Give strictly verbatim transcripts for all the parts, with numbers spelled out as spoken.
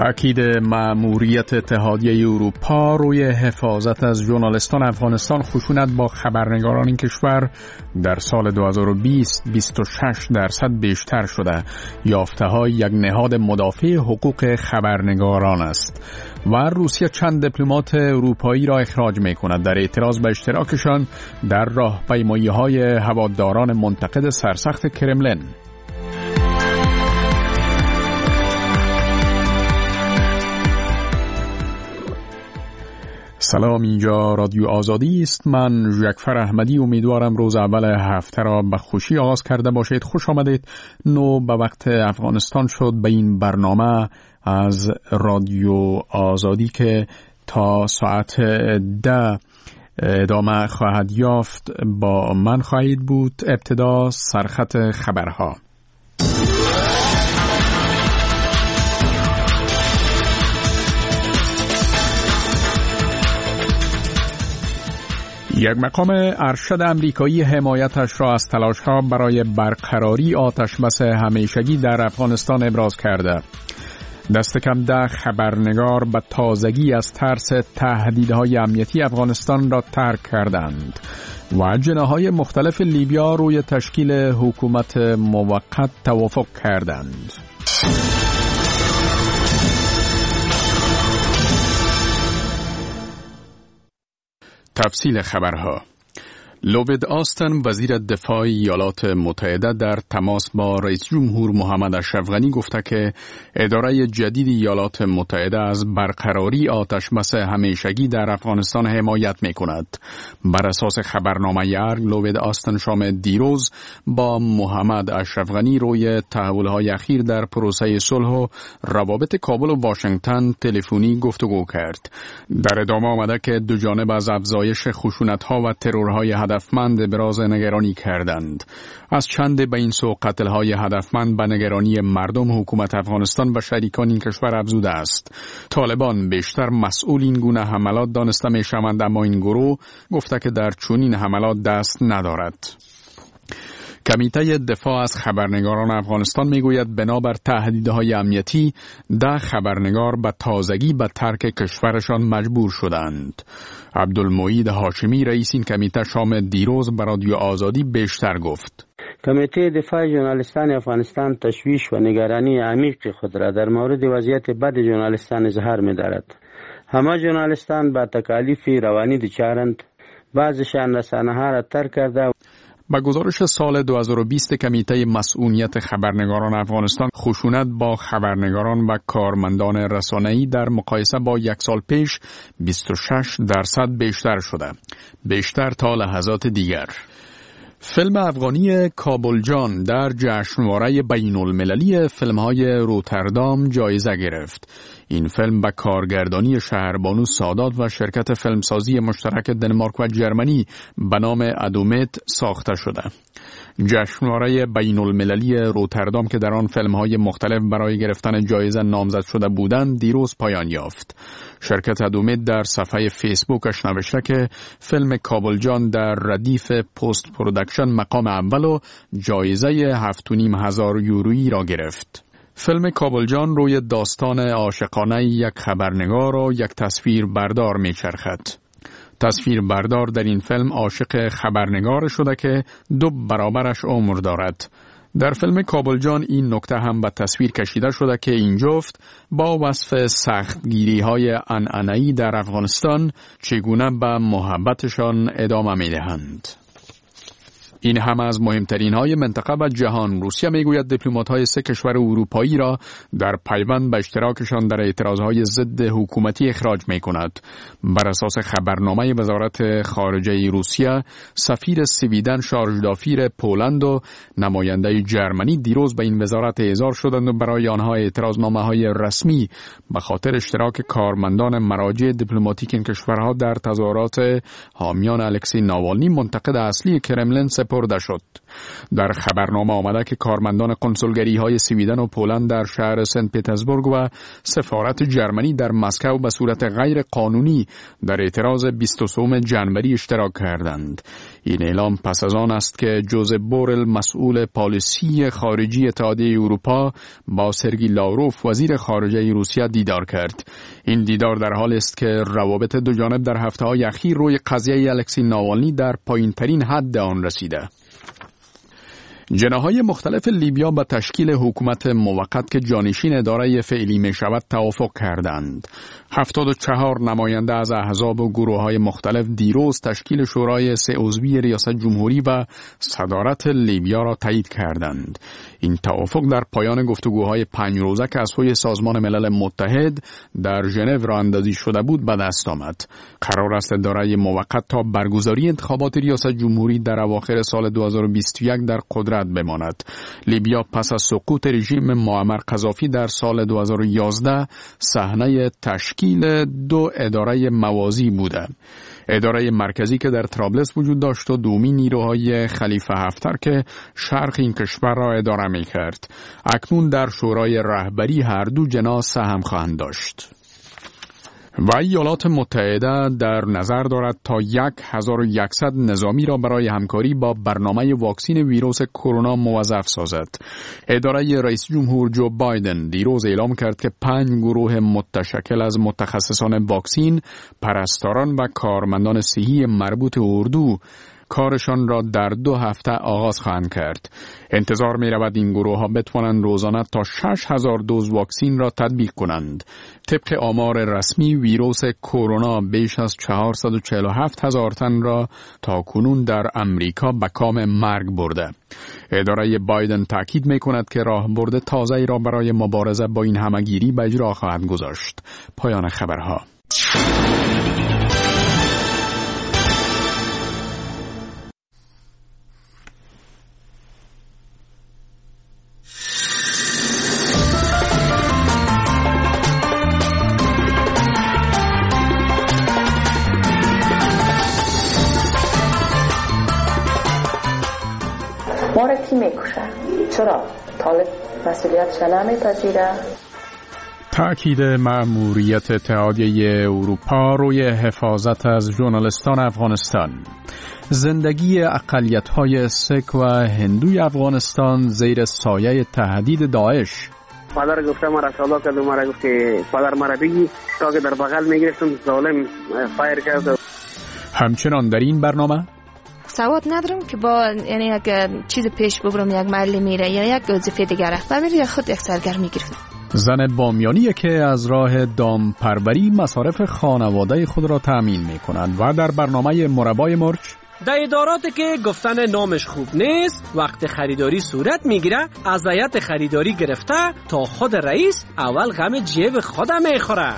تأکید مأموریت اتحادیه اروپا روی حفاظت از ژورنالیستان افغانستان خشونت با خبرنگاران این کشور در سال دو هزار و بیست بیست و شش درصد بیشتر شده. یافته‌های یک نهاد مدافع حقوق خبرنگاران است و روسیه چند دیپلمات اروپایی را اخراج می‌کند در اعتراض به اشتراکشان در راهپیمایی‌های هواداران منتقد سرسخت کرملین. سلام، اینجا رادیو آزادی است. من جعفر احمدی امیدوارم روز اول هفته را به خوشی آغاز کرده باشید. خوش آمدید. نو به وقت افغانستان شد به این برنامه از رادیو آزادی که تا ساعت ده ادامه خواهد یافت. با من خواهید بود. ابتدا سرخط خبرها. یک مقام ارشد امریکایی حمایتش را از تلاش‌ها برای برقراری آتشبس همیشگی در افغانستان ابراز کرده. دست کم ده خبرنگار به تازگی از ترس تهدیدهای امنیتی افغانستان را ترک کردند و جناح‌های مختلف لیبیا روی تشکیل حکومت موقت توافق کردند. تفصیل خبرها. لوید آستن وزیر دفاع ایالات متحده در تماس با رئیس جمهور محمد اشرف غنی گفته که اداره جدید ایالات متحده از برقراری آتشبس همیشگی در افغانستان حمایت می‌کند. بر اساس خبرنامه ارگ، لوید آستن شام دیروز با محمد اشرف غنی روی تحول‌های اخیر در پروسه صلح و روابط کابل و واشنگتن تلفنی گفتگو کرد. در ادامه آمده که دو جانب از افزایش خشونت‌ها و ترورهای هدفمند ابراز نگرانی کردند. از چند به این سو قتل‌های هدفمند به نگرانی مردم حکومت افغانستان و شریکان این کشور افزوده است. طالبان بیشتر مسئول این گونه حملات دانسته می‌شوند، اما این گروه گفته که در چنین حملات دست ندارد. کمیته دفاع از خبرنگاران افغانستان میگوید بنابر تهدیدهای امنیتی ده خبرنگار به تازگی به ترک کشورشان مجبور شدند. عبدالمعید هاشمی رئیس این کمیته شام دیروز به رادیو آزادی بیشتر گفت. کمیته دفاع ژورنالیستان افغانستان تشویش و نگرانی عمیق خود را در مورد وضعیت بد ژورنالیستان اظهار می‌دارد. همه ژورنالیستان با تکالیف روانی دچارند. بعضیشان رسانه‌ها را ترک کرده. با گزارش سال دو هزار و بیست کمیته مسئولیت خبرنگاران افغانستان، خشونت با خبرنگاران و کارمندان رسانه‌ای در مقایسه با یک سال پیش بیست و شش درصد بیشتر شده. بیشتر تا لحظات دیگر. فیلم افغانی کابل جان در جشنواره بین المللی فیلم‌های روتردام جایزه گرفت. این فیلم به کارگردانی شهربانو سادات و شرکت فیلمسازی مشترک دنمارک و جرمنی به نام ادومت ساخته شده. جشنواره بین المللی روتردام که در آن فیلم‌های مختلف برای گرفتن جایزه نامزد شده بودند دیروز پایان یافت. شرکت ادومت در صفحه فیسبوکش نوشته که فیلم کابل جان در ردیف پست پرودکشن مقام اول و جایزه هفت و نیم هزار یورویی را گرفت. فیلم کابل جان روی داستان عاشقانه یک خبرنگار و یک تصویر بردار میچرخد. تصویر بردار در این فیلم عاشق خبرنگار شده که دو برابرش عمر دارد. در فیلم کابل جان این نکته هم به تصویر کشیده شده که این جفت با وصف سختگیری های عنعنه‌ای در افغانستان چگونه به محبتشان ادامه میدهند. این هم از مهمترین های منطقه و جهان. روسیه میگوید دیپلمات های سه کشور اروپایی را در پیوند به اشتراکشان در اعتراضهای ضد حکومتی اخراج می کند. بر اساس خبرنامه وزارت خارجه روسیه، سفیر سویدن، شارژدافیر پولند و نماینده جرمنی دیروز به این وزارت احضار شدند و برای آنها اعتراضنامه های رسمی به خاطر اشتراک کارمندان مراجع دیپلماتیک این کشورها در تظاهرات حامیان الکسی ناوالنی منتقد اصلی کرملین سپرده شد. در خبرنامه آمده که کارمندان کنسولگری های سویدن و پولند در شهر سنت پترزبورگ و سفارت جرمنی در مسکو به صورت غیر قانونی در اعتراض بیست و سوم ژانویه اشتراک کردند. این اعلام پس از آن است که جوزپ بورل مسئول پالیسی خارجی اتحادیه اروپا با سرگی لاوروف وزیر خارجه روسیه دیدار کرد. این دیدار در حال است که روابط دو جانب در هفته‌های اخیر روی قضیه الکسی ناوالنی در پایین‌ترین حد آن رسیده. جناح‌های مختلف لیبیا به تشکیل حکومت موقت که جانشین اداره فعلی می شود توافق کردند. هفتاد و چهار نماینده از احزاب و گروه‌های مختلف دیروز تشکیل شورای سه عضوی ریاست جمهوری و صدارت لیبیا را تایید کردند. این توافق در پایان گفتگوهای پنج روزه که از سوی سازمان ملل متحد در ژنو راه شده بود به دست آمد. قرار است اداره موقت تا برگزاری انتخابات ریاست جمهوری در اواخر سال دو هزار و بیست و یک در قدرت بماند. لیبیا پس از سقوط رژیم معمر قذافی در سال دو هزار و یازده صحنه تشکیل دو اداره موازی بوده. اداره مرکزی که در طرابلس وجود داشت و دومی نیروهای خلیفه حفتر که شرق این کشور را اداره می کرد. اکنون در شورای رهبری هر دو جناح سهم خواهند داشت. و ایالات متحده در نظر دارد تا هزار و صد نظامی را برای همکاری با برنامه واکسین ویروس کرونا موظف سازد. اداره رئیس جمهور جو بایدن دیروز اعلام کرد که پنج گروه متشکل از متخصصان واکسین، پرستاران و کارمندان صحی مربوط اردو کارشان را در دو هفته آغاز خواهند کرد. انتظار می رود این گروه ها بتوانند روزانه تا شش هزار دوز واکسین را تطبیق کنند. طبق آمار رسمی ویروس کرونا بیش از چهارصد و چهل و هفت هزار تن را تا کنون در امریکا به کام مرگ برده. اداره بایدن تاکید می کند که راهبرد تازه‌ای را برای مبارزه با این همه‌گیری به اجرا خواهد گذاشت. پایان خبرها. ما را کی میکشه؟ چرا؟ طالب مسئولیتش نمیپذیره؟ تأکید مأموریت اتحادیه اروپا روی حفاظت از ژورنالیستان افغانستان. زندگی اقلیت‌های سیک و هندوی افغانستان زیر سایه تهدید داعش. پدر گفته مرا سالا کرد و مرا گفت که پدر مرا بگی تا که در بغل میگرفتم ظالم فایر کرد. همچنان در این برنامه سواد ندارم که با یعنی یک چیز پیش ببرم، یک محل میره یا یک وظیفه دیگه و میره یا خود یک سرگرمی گرفت. زن بامیانی که از راه دام پروری مصارف خانواده خود را تأمین می کند و در برنامه مربای مرچ در اداراتی که گفتن نامش خوب نیست وقت خریداری صورت میگیره، از هیئت خریداری گرفته تا خود رئیس اول غم جیب خودم میخوره.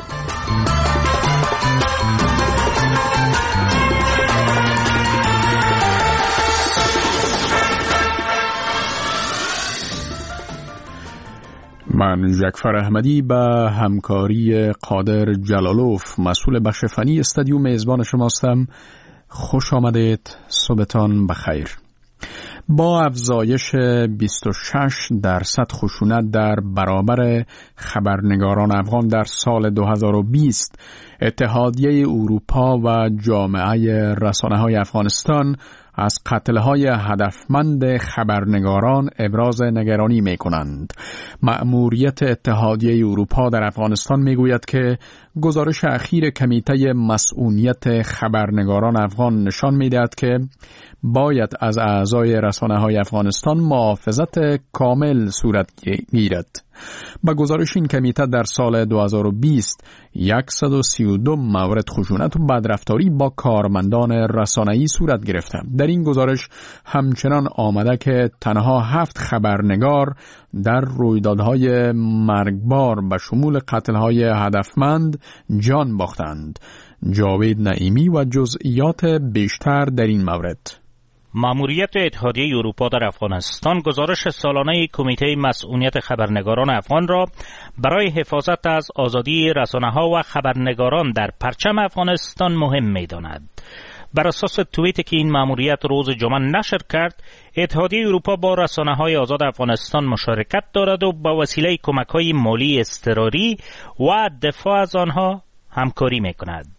من جعفر احمدی به همکاری قادر جلالوف مسئول بخش فنی استادیوم میزبان شماستم. خوش آمدید، صبحتان بخیر. با افزایش بیست و شش درصد خشونت در برابر خبرنگاران افغان در سال دو هزار و بیست، اتحادیه اروپا و جامعه رسانه‌های افغانستان از قتل‌های هدفمند خبرنگاران ابراز نگرانی می‌کنند. مأموریت اتحادیه اروپا در افغانستان می‌گوید که گزارش اخیر کمیته مسئولیت خبرنگاران افغان نشان می‌دهد که باید از اعضای رسانه‌های افغانستان محافظت کامل صورت گیرد. با گزارش این کمیته در سال دو هزار و بیست صد و سی و دو مورد خشونت و بدرفتاری با کارمندان رسانه‌ای صورت گرفته. در این گزارش همچنان آمده که تنها هفت خبرنگار در رویدادهای مرگبار به شمول قتل‌های هدفمند جان باختند. جاوید نعیمی و جزئیات بیشتر در این مورد. مأموریت اتحادیه اروپا در افغانستان گزارش سالانه کمیته مسئولیت خبرنگاران افغان را برای حفاظت از آزادی رسانه‌ها و خبرنگاران در پرچم افغانستان مهم می‌داند. بر اساس توییتی که این مأموریت روز جمعه نشر کرد، اتحادیه اروپا با رسانه‌های آزاد افغانستان مشارکت دارد و با وسیله کمک‌های مالی اضطراری و دفاع از آنها همکاری می‌کند.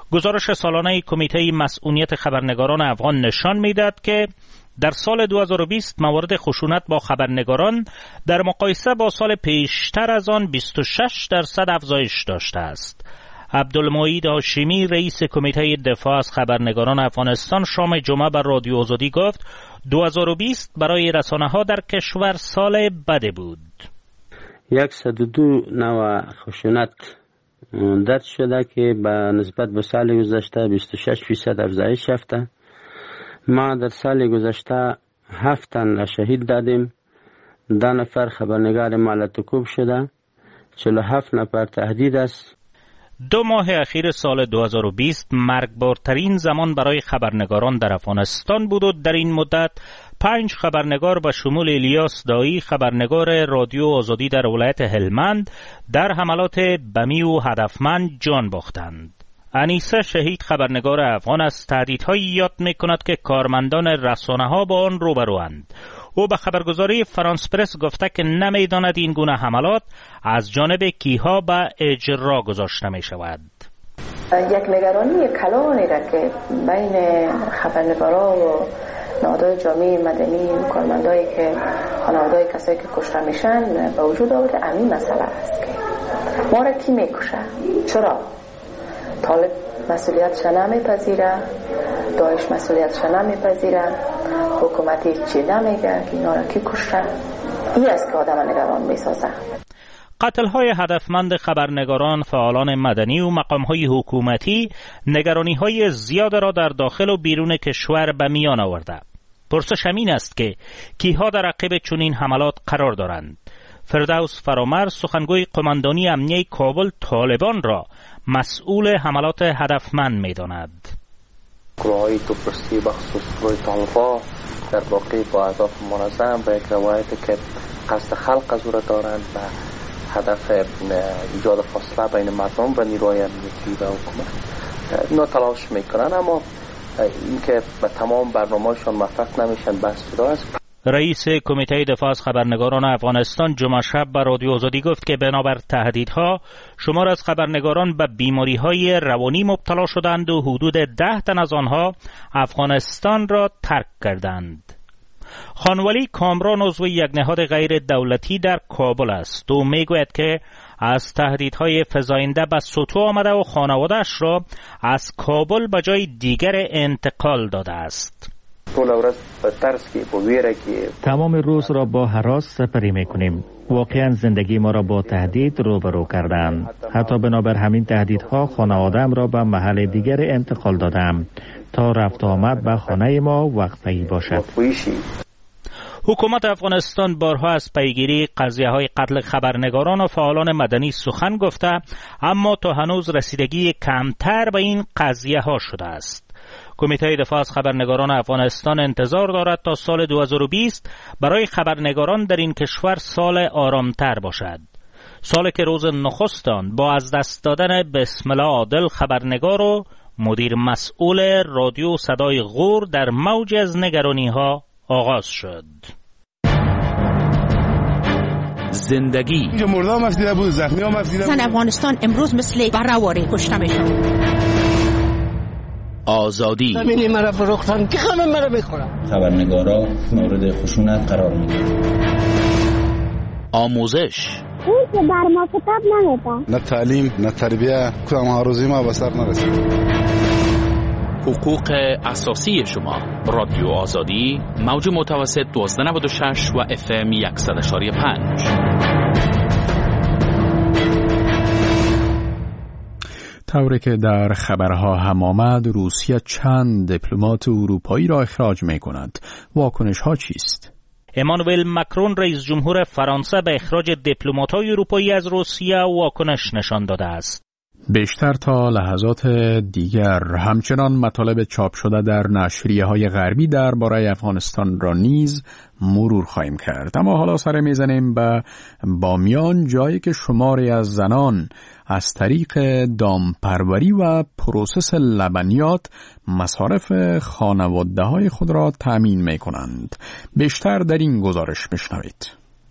گزارش سالانه کمیته مسئولیت خبرنگاران افغان نشان می‌دهد که در سال دو هزار و بیست موارد خشونت با خبرنگاران در مقایسه با سال پیشتر از آن بیست و شش درصد افزایش داشته است. عبدالمعید هاشمی رئیس کمیته دفاع از خبرنگاران افغانستان شام جمعه بر رادیو آزادی گفت دو هزار و بیست برای رسانه‌ها در کشور سال بدی بود. صد و دو نوع خشونت درج شده که به نسبت به سال گذشته بیست و شش فیصد افزایش یافته. ما در سال گذشته هفت تن را شهید دادیم. ده نفر خبرنگار مالتکوب شده. چهل و هفت نفر تهدید است. دو ماه اخیر سال دو هزار و بیست مرگبارترین زمان برای خبرنگاران در افغانستان بود و در این مدت پنج خبرنگار به شمول الیاس دایی خبرنگار رادیو آزادی در ولایت هلمند در حملات بمی و هدفمند جان باختند. انیسه شهید خبرنگار افغان از تهدیدهایی یاد می‌کند که کارمندان رسانه‌ها با آن روبروند. او به خبرگزاری فرانس پرس گفته که نمی‌داند این گونه حملات از جانب کیها به اجرا گذاشته می‌شود. یک نگرانی کلانی را که بین خبرنگاران و نهادهای جامعه مدنی و کارمندایی که خانواده‌های کسایی که کشته میشن به وجود آورده همین مسئله است که ما را کی میکشه؟ چرا؟ طالب مسئولیتش نمیپذیره، داعش مسئولیتش نمیپذیره، حکومتی چی نمیگه که اینا را کی کشته؟ این است که آدم نگران میسازه. قتل‌های هدفمند خبرنگاران، فعالان مدنی و مقام‌های حکومتی نگرانی‌های زیاد را در داخل و بیرون کشور به میان آورده. پرسش همین است که کیها در عقب چنین حملات قرار دارند. فردوس فرامرز سخنگوی قماندانی امنیه کابل طالبان را مسئول حملات هدفمند می‌داند. گروه‌های توپرستی بخصوص گروه طالبان در واقع با اهداف منظم و یک روایتی که قصد خلق از او را دارند و هدف ایجاد فاصله بین مردم و نیروهای امنیتی و حکومت اینا تلاش میکنن، اما اینکه به تمام برنامه‌شان موفق نمیشن بحث جدا است. رئیس کمیته دفاع از خبرنگاران افغانستان جمعه شب به رادیو آزادی گفت که بنابر تهدیدها شمار از خبرنگاران به بیماری‌های روانی مبتلا شدند و حدود ده تن از آنها افغانستان را ترک کردند. خانولی کامران عضو یک نهاد غیر دولتی در کابل است و میگوید که از تهدیدهای فزاینده به سطوح آمده و خانواده‌اش را از کابل به جای دیگر انتقال داده است. تمام روز را با هراس سپری میکنیم. واقعا زندگی ما را با تهدید روبرو کردند. حتی بنابر همین تهدیدها خانواده‌ام را به محل دیگر انتقال دادم تا رفت آمد به خانه ما وقفه‌ای باشد. حکومت افغانستان بارها از پیگیری قضیه‌های قتل خبرنگاران و فعالان مدنی سخن گفته، اما تا هنوز رسیدگی کمتر به این قضیه‌ها شده است. کمیته دفاع از خبرنگاران افغانستان انتظار دارد تا سال دو هزار و بیست برای خبرنگاران در این کشور سال آرامتر باشد. سالی که روز نخست آن با از دست دادن بسم الله عادل خبرنگار و مدیر مسئول رادیو صدای غور در موج از نگرانی‌ها آغاز شد. زندگی مردم مفیده بود، زخمی ها مفیده بود. زن افغانستان امروز مثل برهواری کشته میشن. آزادی ببینی مرا فروختن که همه مرا میخورن. خبرنگارا مورد خشونت قرار میگیرن. آموزش اون که بر ما کتاب نمیده. نه تعلیم نه تربیه، کدام آرزوی ما به سر نرسید. حقوق اساسی شما. رادیو آزادی موج متوسط دوازده نود و شش و اف ام صد و پنج. طوری که در خبرها هم آمد روسیه چند دیپلمات اروپایی را اخراج می کند. واکنش ها چیست؟ امانوئل مکرون رئیس جمهور فرانسه به اخراج دیپلمات‌های اروپایی از روسیه واکنش نشان داده است. بیشتر تا لحظات دیگر همچنان مطالب چاپ شده در نشریه‌های غربی درباره افغانستان را نیز مرور خواهیم کرد. اما حالا سر میزنیم به بامیان، جایی که شماری از زنان از طریق دامپروری و پروسس لبنیات مصارف خانواده‌های خود را تأمین می‌کنند. بیشتر در این گزارش بشنوید.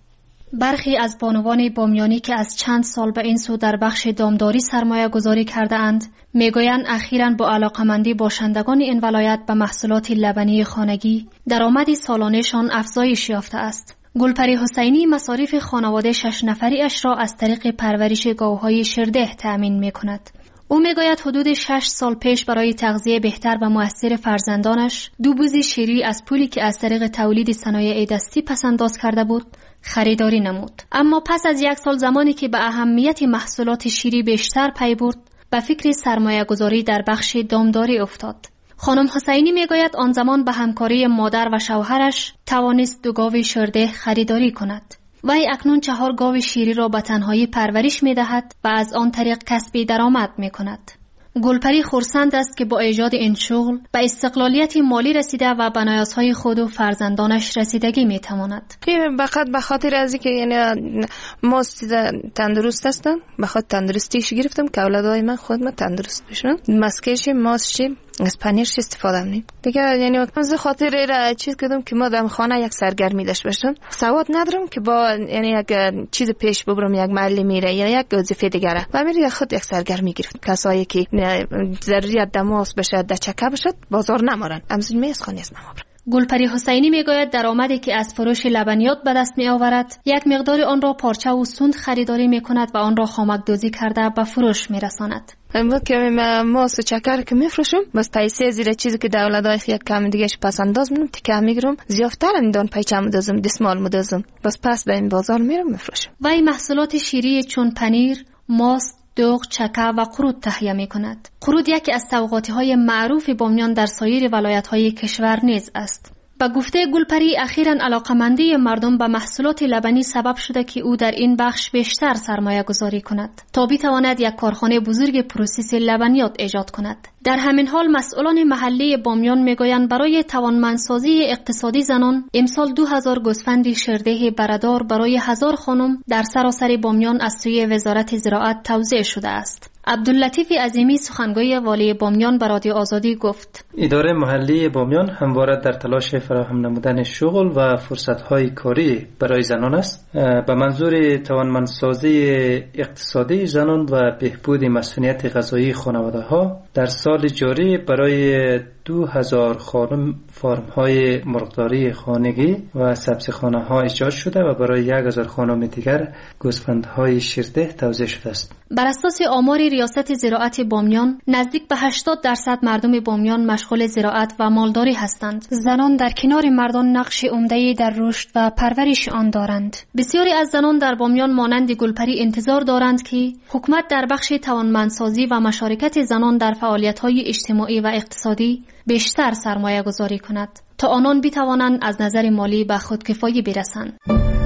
برخی از بانوان بامیانی که از چند سال به این سو در بخش دامداری سرمایه گذاری کرده اند میگویند اخیراً با علاقمندی باشندگان این ولایت به محصولات لبنی خانگی درآمد سالانه‌شان افزایش یافته است. گلپری حسینی مصارف خانواده شش نفری اش را از طریق پرورش گاوهای شرده تأمین می‌کند. او میگوید حدود شش سال پیش برای تغذیه بهتر و مؤثر فرزندانش دو بوز شیری از پولی که از طریق تولید صنایع دستی پسنداز کرده بود خریداری نمود. اما پس از یک سال زمانی که به اهمیت محصولات شیری بیشتر پی برد به فکر سرمایه گذاری در بخش دامداری افتاد. خانم حسینی میگوید آن زمان به همکاری مادر و شوهرش توانست دو گاو شرده خریداری کند. وی اکنون چهار گاو شیری را به تنهایی پرورش می دهد و از آن طریق کسب درآمد می کند. گلپری خرسند است که با ایجاد این شغل به استقلالیت مالی رسیده و به نیازهای خود و فرزندانش رسیدگی می تواند. فقط به خاطر از اینکه یعنی ما تندرست هستم، به خاطر تندرستیش گرفتم که اولادای من خود من تندرست بشن. مسکش ماست از پنیرش استفاده کنیم دیگه. یعنی از خاطر را چیز کردم که ما در خانه یک سرگرمی داشته باشم. سواد ندارم که با یعنی یک چیز پیش ببرم، یک محل میره یا یک وظیفه دیگه و میره خود یک سرگرمی گرفت. کسایی که ضروریات دماس بشه دچکه بشه بازار نمارن امزون میز خانه است نمابر. گلپری حسینی میگوید درآمدی که از فروش لبنیات به دست می آورد یک مقدار آن را پارچه و سوند خریداری می کند و آن را خامک دوزی کرده به فروش می رساند. اما که ماست و چکر که میفروشم بس پیسه زیر چیزی که دولتای یک کم دیگهش پس انداز میکنم تیکه میگیرم زیافتر اندان پیچه مدازم دستمال مدازم بس پس به این بازار میرم میفروشم. وی محصولات شیری چون پنیر، ماست، دوغ، چکه و قرود تهیه می کند. قرود یکی از سوغاتی های معروف بامیان در سایر ولایت های کشور نیز است. با گفته گلپری اخیراً علاقمندی مردم به محصولات لبنی سبب شده که او در این بخش بیشتر سرمایه گذاری کند تا بتواند یک کارخانه بزرگ پروسس لبنیات ایجاد کند. در همین حال مسئولان محلی بامیان میگویند برای توانمندسازی اقتصادی زنان امسال دو هزار گوسفند شرده برادر برای هزار خانم در سراسر بامیان از سوی وزارت زراعت توزیع شده است. عبداللطیف عظیمی سخنگوی والی بامیان به رادیو آزادی گفت اداره محلی بامیان همواره در تلاش فراهم نمودن شغل و فرصت‌های کاری برای زنان است به منظور توانمندسازی اقتصادی زنان و بهبود مسئولیت غذایی خانواده‌ها. در سال جاری برای دو هزار خانم فارم‌های مرغداری خانگی و سبزیخانه‌ها ایجاد شده و برای یک هزار خانم دیگر گوسفندهای شیرده توزیع شده است. بر اساس آمار ریاست زراعت بامیان نزدیک به هشتاد درصد مردم بامیان مشغول زراعت و مالداری هستند. زنان در کنار مردان نقش عمده‌ای در رشد و پرورش آن دارند. بسیاری از زنان در بامیان مانند گلپری انتظار دارند که حکومت در بخش توانمندسازی و مشارکت زنان در فعالیت‌های اجتماعی و اقتصادی بیشتر سرمایه گذاری کند تا آنان بتوانند از نظر مالی به خودکفایی برسند.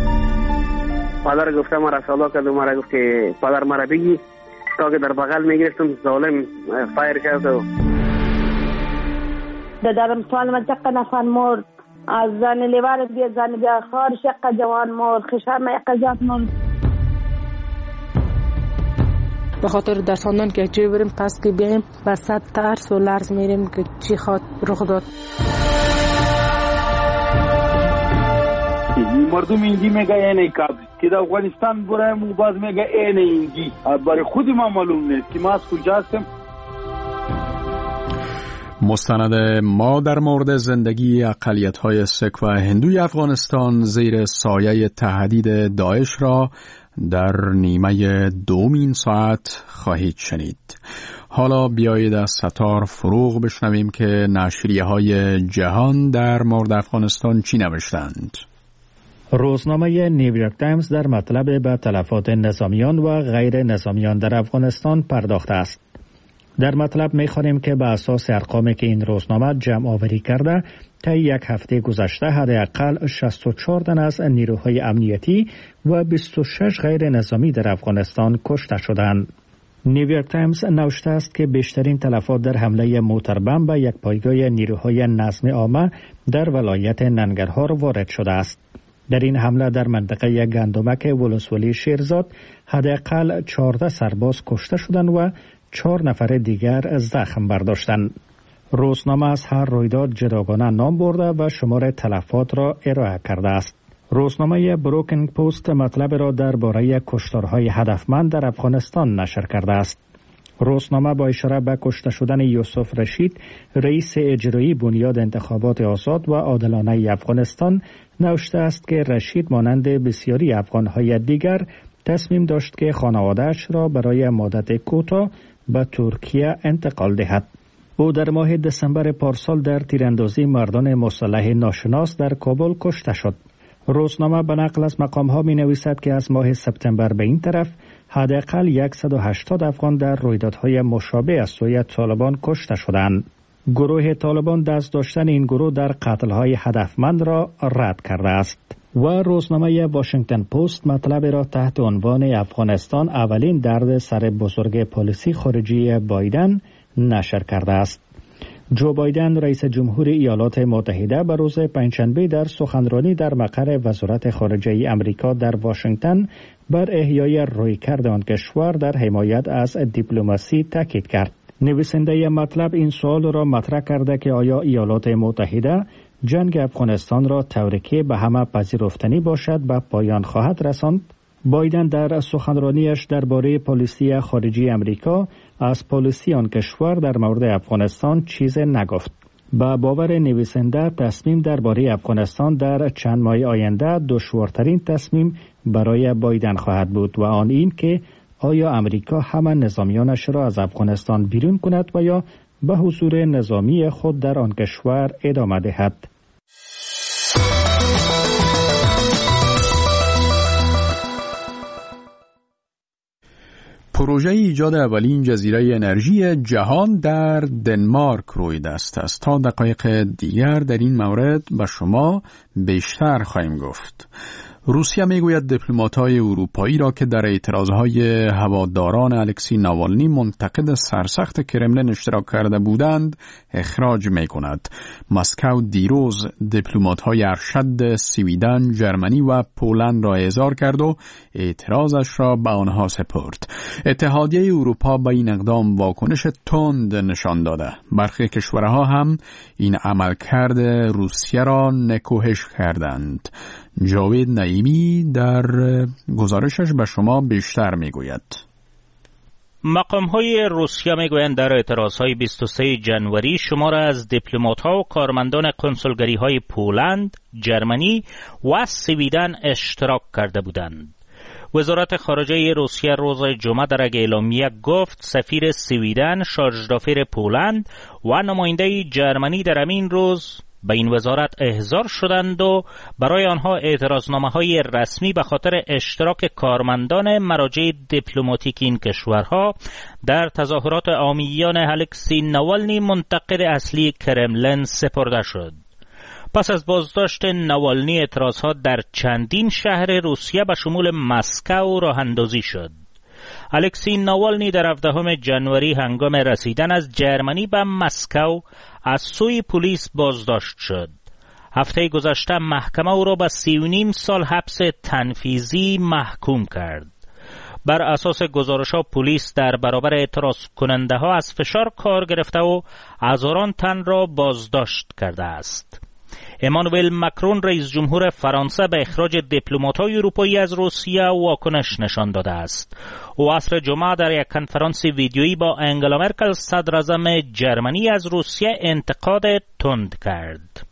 پدر گفته مرا سالا کرد و مرا گفت که پدر مرا بگی تا که در بغل میگرفتم ظالم فایر کرد و دادرم سوال من چقدر نفر مرد از زن لیوارت بیاد زن بیا خارش یقا جوان مرد خشام یقا جات مرد به خاطر درساندن که چی بریم پس که بیایم و صد ترس و لرز میریم که چی خواد رخ داد. مردم اینجی میگه اینه کابل که در افغانستان برایم و باز میگه اینه اینجی برای خود ما معلوم نیست که ما از کجا هستیم. مستند ما در مورد زندگی اقلیت‌های سیک و هندوی افغانستان زیر سایه تهدید داعش را در نیمه دومین ساعت خواهید شنید. حالا بیایید از ستار فروغ بشنویم که نشریه‌های جهان در مورد افغانستان چی نوشتند. روزنامه نیویورک تایمز در مطلب به تلفات نظامیان و غیر نظامیان در افغانستان پرداخته است. در مطلب می‌خوانیم که به اساس ارقامی که این روزنامه جمع آوری کرده تا یک هفته گذشته حداقل شصت و چهار تن از نیروهای امنیتی و بیست و شش غیر نظامی در افغانستان کشته شدند. نیویورک تایمز نوشته است که بیشترین تلفات در حمله موتربم به یک پایگاه نیروهای نظم عامه در ولایت ننگرهار وارد شده است. در این حمله در منطقه گندمک ولسوالی شیرزاد حداقل چهارده سرباز کشته شدند و چهار نفر دیگر زخم برداشتند. روزنامه از هر رویداد جداگانه نام برده و شمار تلفات را ارائه کرده است. روزنامه بروکن پست مطلب را درباره کشتارهای هدفمند در افغانستان نشر کرده است. روزنامه با اشاره به کشته شدن یوسف رشید، رئیس اجرایی بنیاد انتخابات آزاد و عادلانه افغانستان، نوشته است که رشید مانند بسیاری افغانهای دیگر تصمیم داشت که خانواده‌اش را برای مدت کوتاه به ترکیه انتقال دهد. او در ماه دسامبر پارسال در تیراندازی مردان مسلح ناشناس در کابل کشته شد. روزنامه به نقل از مقام‌ها می‌نویسد که از ماه سپتامبر به این طرف حداقل صد و هشتاد افغان در رویدادهای مشابه از سوی طالبان کشته شدند. گروه طالبان دست داشتن این گروه در قتل‌های هدفمند را رد کرده است. و روزنامه واشنگتن پست مطلب را تحت عنوان افغانستان اولین درد سر بزرگ پالیسی خارجی بایدن نشر کرده است. جو بایدن رئیس جمهور ایالات متحده به روز پنجشنبه در سخنرانی در مقر وزارت خارجه آمریکا در واشنگتن بر احیای رویکرد آن کشور در حمایت از دیپلماسی تاکید کرد. نویسنده مطلب این سوال را مطرح کرده که آیا ایالات متحده جنگ افغانستان را طوری که به همه پذیرفتنی باشد به پایان خواهد رساند؟ بایدن در سخنرانیش درباره پالیسی خارجی آمریکا از پالیسی آن کشور در مورد افغانستان چیز نگفت. با باور نویسنده تصمیم درباره افغانستان در چند ماه آینده دشوارترین تصمیم برای بایدن خواهد بود و آن این که آیا امریکا همه نظامیانش را از افغانستان بیرون کند و یا به حضور نظامی خود در آن کشور ادامه دهد. پروژه ایجاد اولین جزیره انرژی جهان در دنمارک روی دست است. تا دقایق دیگر در این مورد به شما بیشتر خواهیم گفت. روسیه میگوید دیپلمات‌های اروپایی را که در اعتراضهای هواداران الکسی ناوالنی منتقد سرسخت کرملین اشتراک کرده بودند اخراج می‌کند. مسکو دیروز دیپلمات‌های ارشد سویدن، ژرمنی و پولند را احضار کرد و اعتراضش را به آنها سپرد. اتحادیه اروپا به این اقدام واکنش تند نشان داده. برخی کشورها هم این عملکرد روسیه را نکوهش کردند. جاوید نعیمی در گزارشش به شما بیشتر میگوید. مقام‌های روسیه میگویند در اعتراضهای بیست و سوم ژانویه شمار از دیپلمات‌ها و کارمندان کنسولگری‌های پولند، ژرمنی و سویدن اشتراک کرده بودند. وزارت خارجه روسیه روز جمعه در یک اعلامیه گفت سفیر سویدن، شارژدافیر پولند و نماینده ژرمنی در همین روز به این وزارت احضار شدند و برای آنها اعتراضنامه‌های رسمی به خاطر اشتراک کارمندان مراجع دیپلماتیک این کشورها در تظاهرات عامیان الکسی ناوالنی منتقد اصلی کرملین سپرده شد. پس از بازداشت ناوالنی اعتراضها در چندین شهر روسیه به شمول مسکو راه اندازی شد. الکسی ناوالنی در هفدهم ژانویه هنگام رسیدن از ژرمنی به مسکو از سوی پلیس بازداشت شد. هفته گذشته محکمه او را به سی و نیم سال حبس تنفیذی محکوم کرد. بر اساس گزارش‌ها پلیس در برابر اعتراض کننده ها از فشار کار گرفته و هزاران تن را بازداشت کرده است. امانوئل مکرون رئیس جمهور فرانسه به اخراج دیپلمات‌های اروپایی از روسیه واکنش نشان داده است. او عصر جمعه در یک کنفرانس ویدیویی با انگلا مرکل صدر اعظم ژرمنی از روسیه انتقاد تند کرد.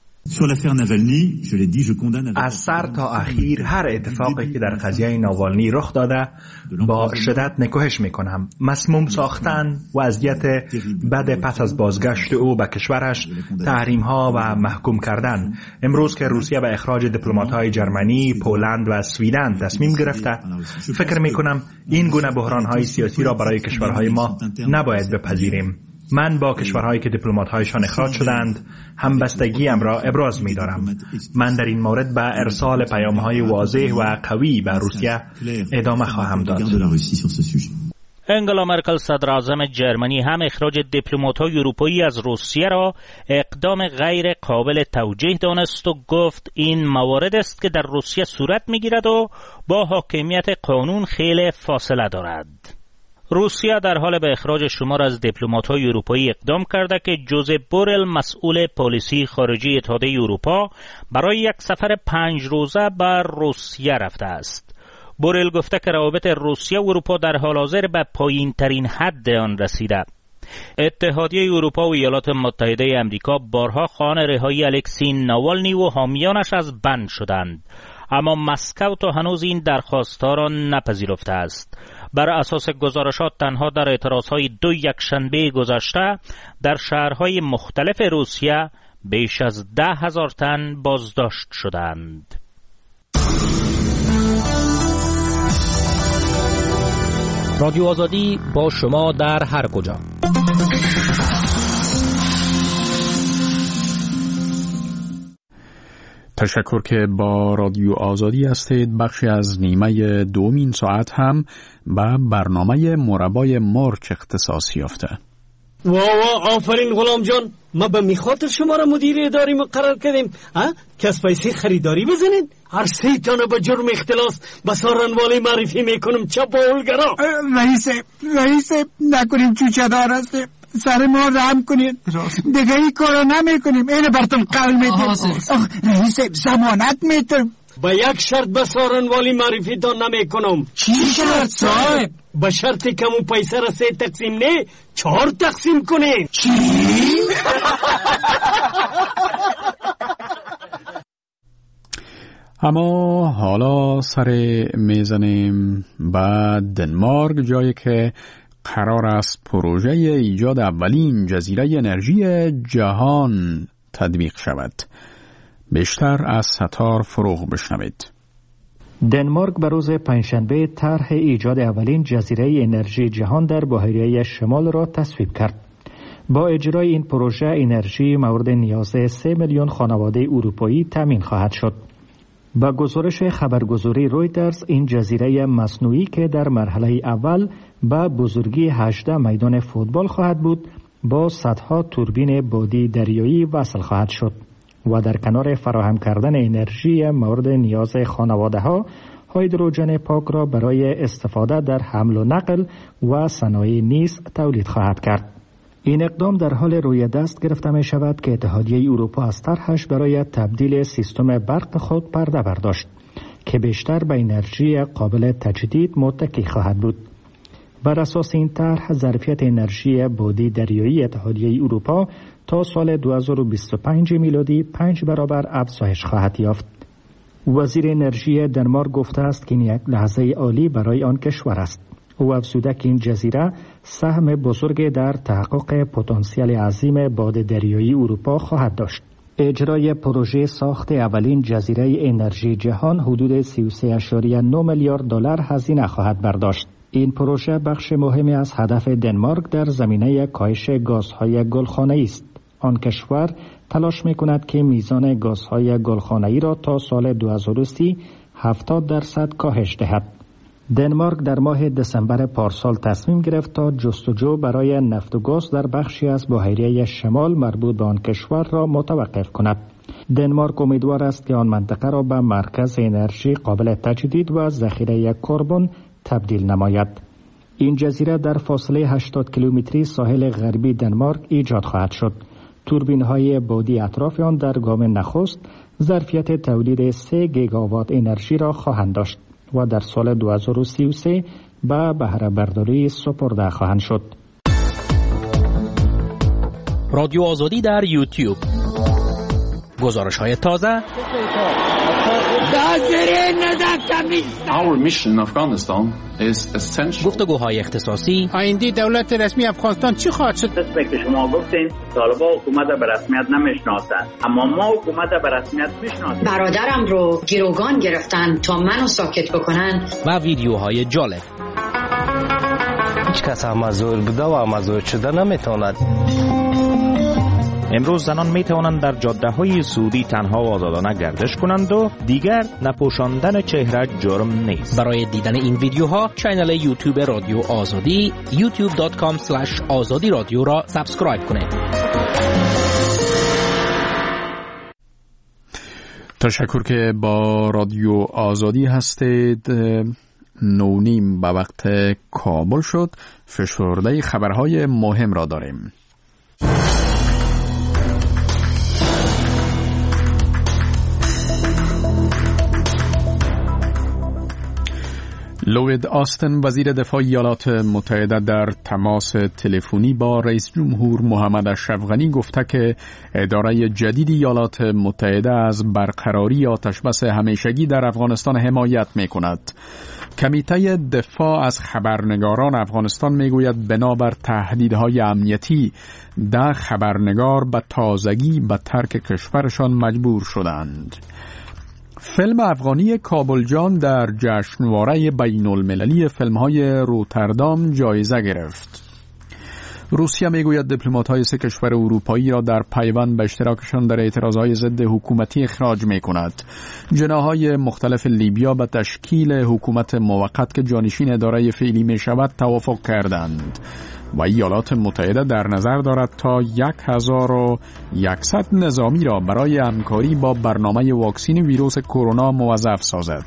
از سر تا اخیر هر اتفاقی که در قضیه ناوالنی رخ داده با شدت نکوهش میکنم. مسموم ساختن، وضعیت بد پس از بازگشت او به کشورش، تحریم ها و محکوم کردن. امروز که روسیه به اخراج دیپلمات های ژرمنی، پولند و سویدن تصمیم گرفته، فکر میکنم این گونه بحران های سیاسی را برای کشورهای ما نباید بپذیریم. من با کشورهایی که دیپلمات‌هایشان اخراج شدند همبستگیم را ابراز می‌دارم. من در این مورد به ارسال پیام‌های واضح و قوی به روسیه ادامه خواهم داد. انگلا مرکل صدر اعظم ژرمنی هم اخراج دیپلمات‌های اروپایی از روسیه را اقدام غیر قابل توجیه دانست و گفت این موارد است که در روسیه صورت می‌گیرد و با حاکمیت قانون خیلی فاصله دارد. روسیه در حال به اخراج شمار از دیپلمات‌های اروپایی اقدام کرده که جوزپ بورل مسئول پالیسی خارجی اتحادیه اروپا برای یک سفر پنج روزه به روسیه رفته است. بورل گفته که روابط روسیه و اروپا در حال حاضر به پایین ترین حد آن رسیده. اتحادیه اروپا و ایالات متحده آمریکا بارها خواهان رهایی الکسی ناوالنی و حامیانش از بند شدند، اما مسکو تا هنوز این درخواست‌ها را نپذیرفته است. بر اساس گزارشات تنها در اعتراضهای دو یکشنبه گذشته در شهرهای مختلف روسیه بیش از ده هزار تن بازداشت شدند. رادیو آزادی با شما در هر کجا. تشکر که با رادیو آزادی هستید. بخشی از نیمه دومین ساعت هم به برنامه مربای مرچ اختصاص یافته. وا وا آفرین غلام جان، ما به میخاطر شما را مدیر اداری مقرر کردیم که از پیسه خریداری بزنید. هر سه تانه به جرم اختلاس به سارنوالی معرفی میکنم. چه باولگرا. رئیس رئیس نکنیم چوچه‌دار هستیم، سر ما رحم کنید، دیگه این کارا نمی کنیم. اینو براتون قول میدیم. رئیس ضمانت میتونم. با یک شرط به سارنوالی معرفی تان نمی کنم. چی شرط صاحب؟ با شرطی که اون پیسه را سه تقسیم نه چهار تقسیم کنه. چی؟ اما حالا سر میزنیم به دنمارک، جایی که قرار است پروژه ایجاد اولین جزیره انرژی جهان تطبیق شود. بیشتر از ستار فروغ بشنوید. دنمارک به روز پنجشنبه طرح ایجاد اولین جزیره انرژی جهان در بحیره شمال را تصویب کرد. با اجرای این پروژه انرژی مورد نیاز سه میلیون خانواده اروپایی تامین خواهد شد. با گزارش خبرگزاری رویترز، این جزیره مصنوعی که در مرحله اول به بزرگی هجده میدان فوتبال خواهد بود، با صدها توربین بادی دریایی وصل خواهد شد و در کنار فراهم کردن انرژی مورد نیاز خانواده ها، هیدروژن پاک را برای استفاده در حمل و نقل و صنایع نیز تولید خواهد کرد. این اقدام در حال روی دست گرفته می شود که اتحادیه اروپا از طرحش برای تبدیل سیستم برق خود پرده برداشت که بیشتر به انرژی قابل تجدید متکی خواهد بود. بر اساس این طرح، ظرفیت انرژی بادی دریایی اتحادیه اروپا تا سال دو هزار و بیست و پنج میلادی پنج برابر افزایش خواهد یافت. وزیر انرژی دنمارک گفته است که این یک لحظه عالی برای آن کشور است. او افزوده که این جزیره سهم بزرگ در تحقق پتانسیل عظیم باد دریایی اروپا خواهد داشت. اجرای پروژه ساخت اولین جزیره انرژی جهان حدود سی و سه ممیز نه میلیارد دلار هزینه خواهد برداشت. این پروژه بخش مهمی از هدف دنمارک در زمینه کاهش گازهای گلخانه‌ای است. آن کشور تلاش می‌کند که میزان گازهای گلخانه‌ای را تا سال دو هزار و سی هفتاد درصد کاهش دهد. دنمارک در ماه دسامبر پارسال تصمیم گرفت تا جستجو برای نفت و گاز در بخشی از بحیره شمال مربوط به آن کشور را متوقف کند. دنمارک امیدوار است که آن منطقه را به مرکز انرژی قابل تجدید و ذخیره کربن تبدیل نماید. این جزیره در فاصله هشتاد کیلومتری ساحل غربی دنمارک ایجاد خواهد شد. توربین‌های بادی اطراف آن در گام نخست ظرفیت تولید سه گیگاوات انرژی را خواهند داشت و در سال دو هزار و سی و سه به بهره برداری سپرده خواهند شد. رادیو آزادی در یوتیوب، گزارش‌های تازه، Our mission in Afghanistan is essential. گفتگوهای اختصاصی. آینده دولت رسمی افغانستان چی خواهد شد؟ دست که شما گفتین طالبان حکومت به رسمیت نمیشناسند، اما ما حکومت به رسمیت میشناسیم. برادرم رو گروگان گرفتن تا منو ساکت بکنن و ویدیوهای جالب. هیچ کس مزور بوده و مزور شده نمیتواند. امروز زنان می توانند در جاده های سعودی تنها و آزادانه گردش کنند و دیگر نپوشاندن چهره جرم نیست. برای دیدن این ویدیوها کانال یوتیوب رادیو آزادی یوتیوب دات کام اسلش آزادی رادیو را سابسکرایب کنید. تشکر که با رادیو آزادی هستید. نونیم به وقت کابل شد. فشرده خبرهای مهم را داریم. لوید آستن وزیر دفاع ایالات متحده در تماس تلفنی با رئیس جمهور محمد اشرف غنی گفته که اداره جدید ایالات متحده از برقراری آتشبس همیشگی در افغانستان حمایت می‌کند. کمیته دفاع از خبرنگاران افغانستان میگوید بنابر تهدیدهای امنیتی ده خبرنگار به تازگی به ترک کشورشان مجبور شدند. فیلم افغانی کابل جان در جشنواره بین المللی فیلم‌های روتردام جایزه گرفت. روسیه میگوید دیپلمات‌های سه کشور اروپایی را در پیوند به اشتراکشان در اعتراضهای ضد حکومتی اخراج می‌کند. جناح‌های مختلف لیبیا به تشکیل حکومت موقت که جانشین اداره فعلی می‌شود توافق کردند و ایالات متحده در نظر دارد تا یک هزار و یکصد نظامی را برای همکاری با برنامه واکسین ویروس کرونا موظف سازد.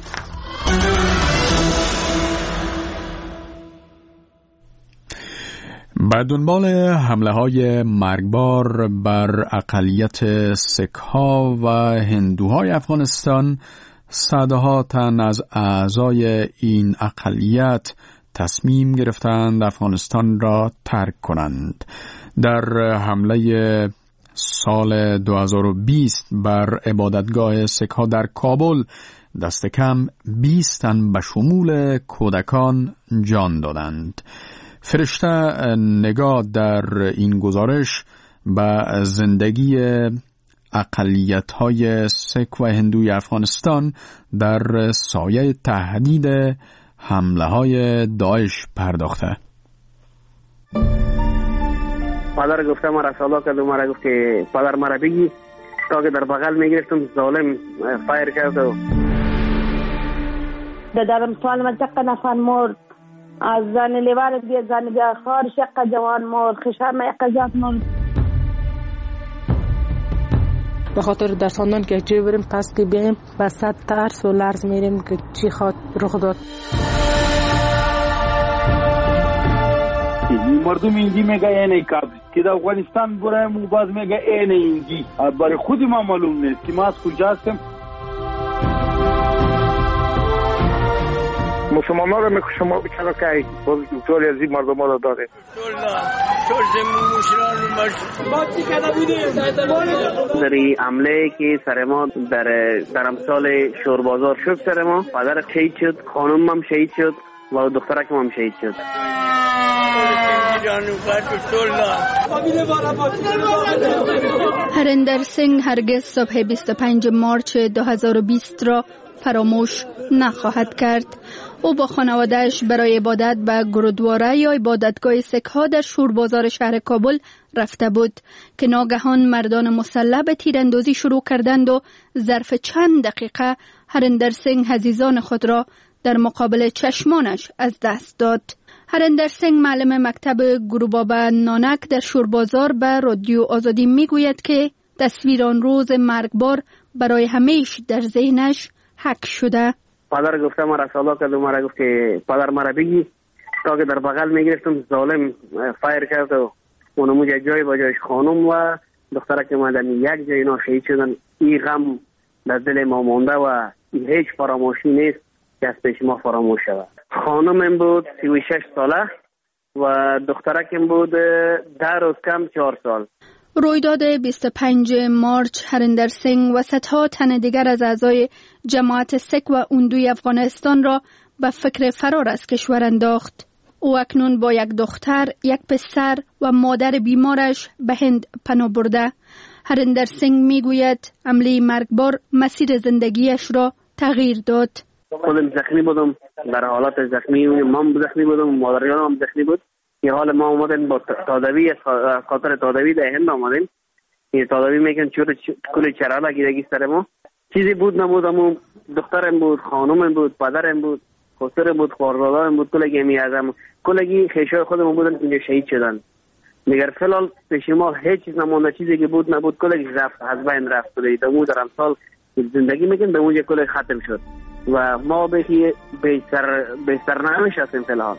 به دنبال حمله های مرگبار بر اقلیت سک‌ها و هندوهای افغانستان، صدها تن از اعضای این اقلیت تصمیم گرفتند افغانستان را ترک کنند. در حمله سال دو هزار و بیست بر عبادتگاه سک‌ها در کابل دست کم بیست تن به شمول کودکان جان دادند. فرشته نگاه در این گزارش به زندگی اقلیت‌های سک و هندوی افغانستان در سایه تهدید حمله های داعش پرداخته. پدر گفته مرا سالا کرد و مرا گفت که پدر مرا بگی، تا که در بغل میگرفتم ظالم فایر کرد و در امثال منطقه نفر مرد، از زن لیوارت بیاد زن بیا خار شق جوان مرد، خشم اقجات مرد. به خاطر درساندن که چی بریم پس که بیایم وسط ترس و لرز میریم که چی خواد رخ داد. مردم اینجی میگه اینه کابل که در افغانستان برایم و باز میگه اینه اینجی. برای خود ما معلوم نیست که ما از کجا هستیم. مسلمان ها رو میگه شما بکنه که باز دکتری از این مردم ها رو داره. در این عمله که سر ما در در امثال شوربازار شد سر ما، پدر شهید شد، خانم هم شهید شد و دخترک هم شهید شد. هریندر سینگ هرگز صبح بیست و پنجم مارچ دو هزار و بیست را فراموش نخواهد کرد. او با خانوادهش برای عبادت به گرودواره یا عبادتگاه سک‌ها در شوربازار شهر کابل رفته بود که ناگهان مردان مسلح به تیراندازی شروع کردند و ظرف چند دقیقه هریندر سینگ عزیزان خود را در مقابل چشمانش از دست داد. هریندر سینگ معلم مکتب گروبابا نانک در شوربازار به رادیو آزادی میگوید که تصویر آن روز مرگبار برای همیشه در ذهنش حک شده. پدر گفته مرا سالا کرد و مرا گفت که پدر مرا بگی، تا که در بغل میگرفتم ظالم فایر کرد و اونمو جای جای با جایش خانم و دختره که مادر یک جای اینا شهید شدن. این غم در دل ما مونده و هیچ فراموشی نیست که از پیش ما فراموش شود. خانمم بود سی و شش ساله و دخترکم بود ده روز کم چهار سال. رویداد بیست و پنجم مارچ هریندر سینگ و صدها تن دیگر از اعضای جماعت سک و اوندوی افغانستان را به فکر فرار از کشور انداخت. او اکنون با یک دختر، یک پسر و مادر بیمارش به هند پناه برده. هریندر سینگ میگوید حمله مرگبار مسیر زندگیش را تغییر داد. خودم زخمی بودم، در حالت زخمی مام زخمی بودم، مادریانم هم زخمی بود. یه حال ما اومدن با تاداوی، خاطر تاداوی در هند آمدیم. این تاداوی میگن چور کل چرالا گیرگی سر ما. چیزی بود نبود، امو دخترم بود، خانومم بود، پدرم بود، خسرم بود، خواهرزاده‌ام بود، کلگی میازم، کلگی خیشای خودم بودن که اینجا شهید شدن. دیگر فلال پیش ما هیچ چیز نمونده، چیزی که بود نبود، کلگی رفت، از بین رفت. دیدمو در امثال زندگی میگن به اونجا کلگی ختم شد. و ما به بیشتر بیشتر نمیشستیم فیلحال.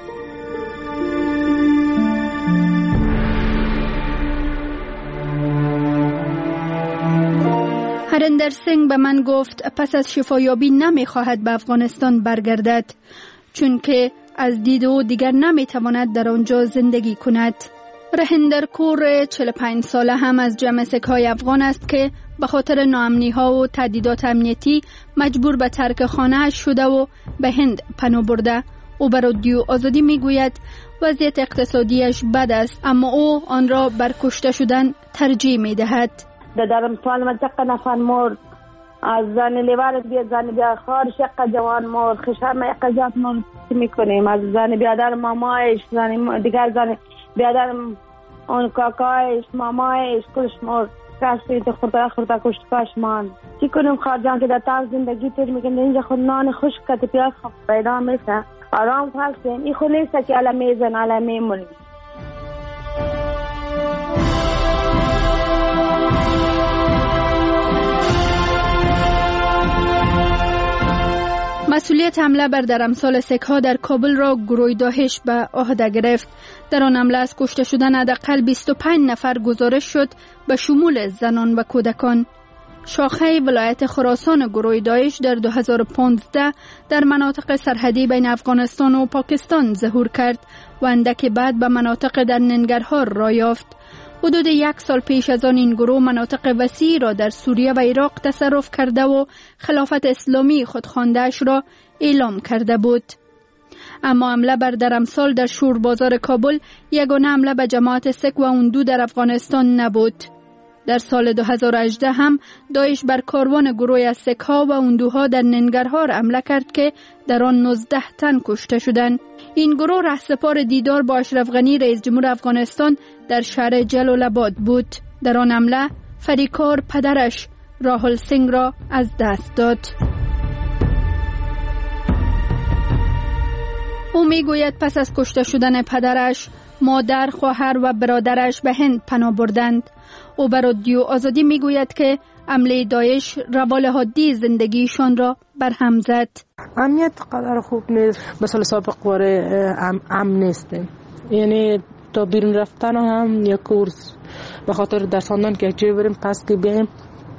هریندر سینگ به من گفت پس از شفایابی نمیخواهد به افغانستان برگردد چون که از دید او دیگر نمیتواند در آنجا زندگی کند. رهندر کور چهل و پنج ساله هم از جمع سکهای افغان است که به خاطر ناامنی ها و تهدیدات امنیتی مجبور به ترک خانه شده و به هند پناه برده. او بر رادیو آزادی میگوید وضعیت اقتصادیش بد است اما او آن را بر کشته شدن ترجیح میدهد. در امثال منطقه نفر مرد از زن لیوار بیاد زن بیا خار شق جوان مرد خشم اقجات مرد میکنیم از زن بیادر مامایش زن دیگر زن بیادر اون کاکایش مامایش کلش مرد کسی تو خورده خورده کشت پشمان چی کنیم خارجان که در طرف زندگی تیر میکنیم اینجا خود نان خوش کتی پیاز خوب پیدا میشه آرام خلصیم این خود نیست که علا میزن علا میمونیم. مسئولیت حمله بر درمسال سک‌ها در کابل را گروه داعش به عهده گرفت. در آن حمله از کشته شدن حداقل بیست و پنج نفر گزارش شد به شمول زنان و کودکان. شاخه ولایت خراسان گروه داعش در دو هزار و پانزده در مناطق سرحدی بین افغانستان و پاکستان ظهور کرد و اندکی بعد به مناطق در ننگرهار را یافت. حدود یک سال پیش از آن این گروه مناطق وسیعی را در سوریه و عراق تصرف کرده و خلافت اسلامی خود خوانده‌اش را اعلام کرده بود. اما حمله بر درمسال در شور بازار کابل یگانه حمله به جماعت سک و اوندو در افغانستان نبود. در سال دو هزار و هجده هم داعش بر کاروان گروه از سک‌ها و اوندوها در ننگرهار حمله کرد که در آن نوزده تن کشته شدند. این گروه رهسپار دیدار با اشرف غنی رئیس جمهور افغانستان در شهر جلال آباد بود. در آن حمله فریکار پدرش راهول سینگ را از دست داد. او میگوید پس از کشته شدن پدرش مادر، خواهر و برادرش به هند پناه بردند. او بر رادیو آزادی میگوید که حمله داعش روال عادی زندگیشان را برهم زد. امنیت قدر خوب نیست، مثل سابق واره امن نیست. یعنی تا بیرون رفتن هم یک کورس به خاطر درساندن که چه بریم پس که بیایم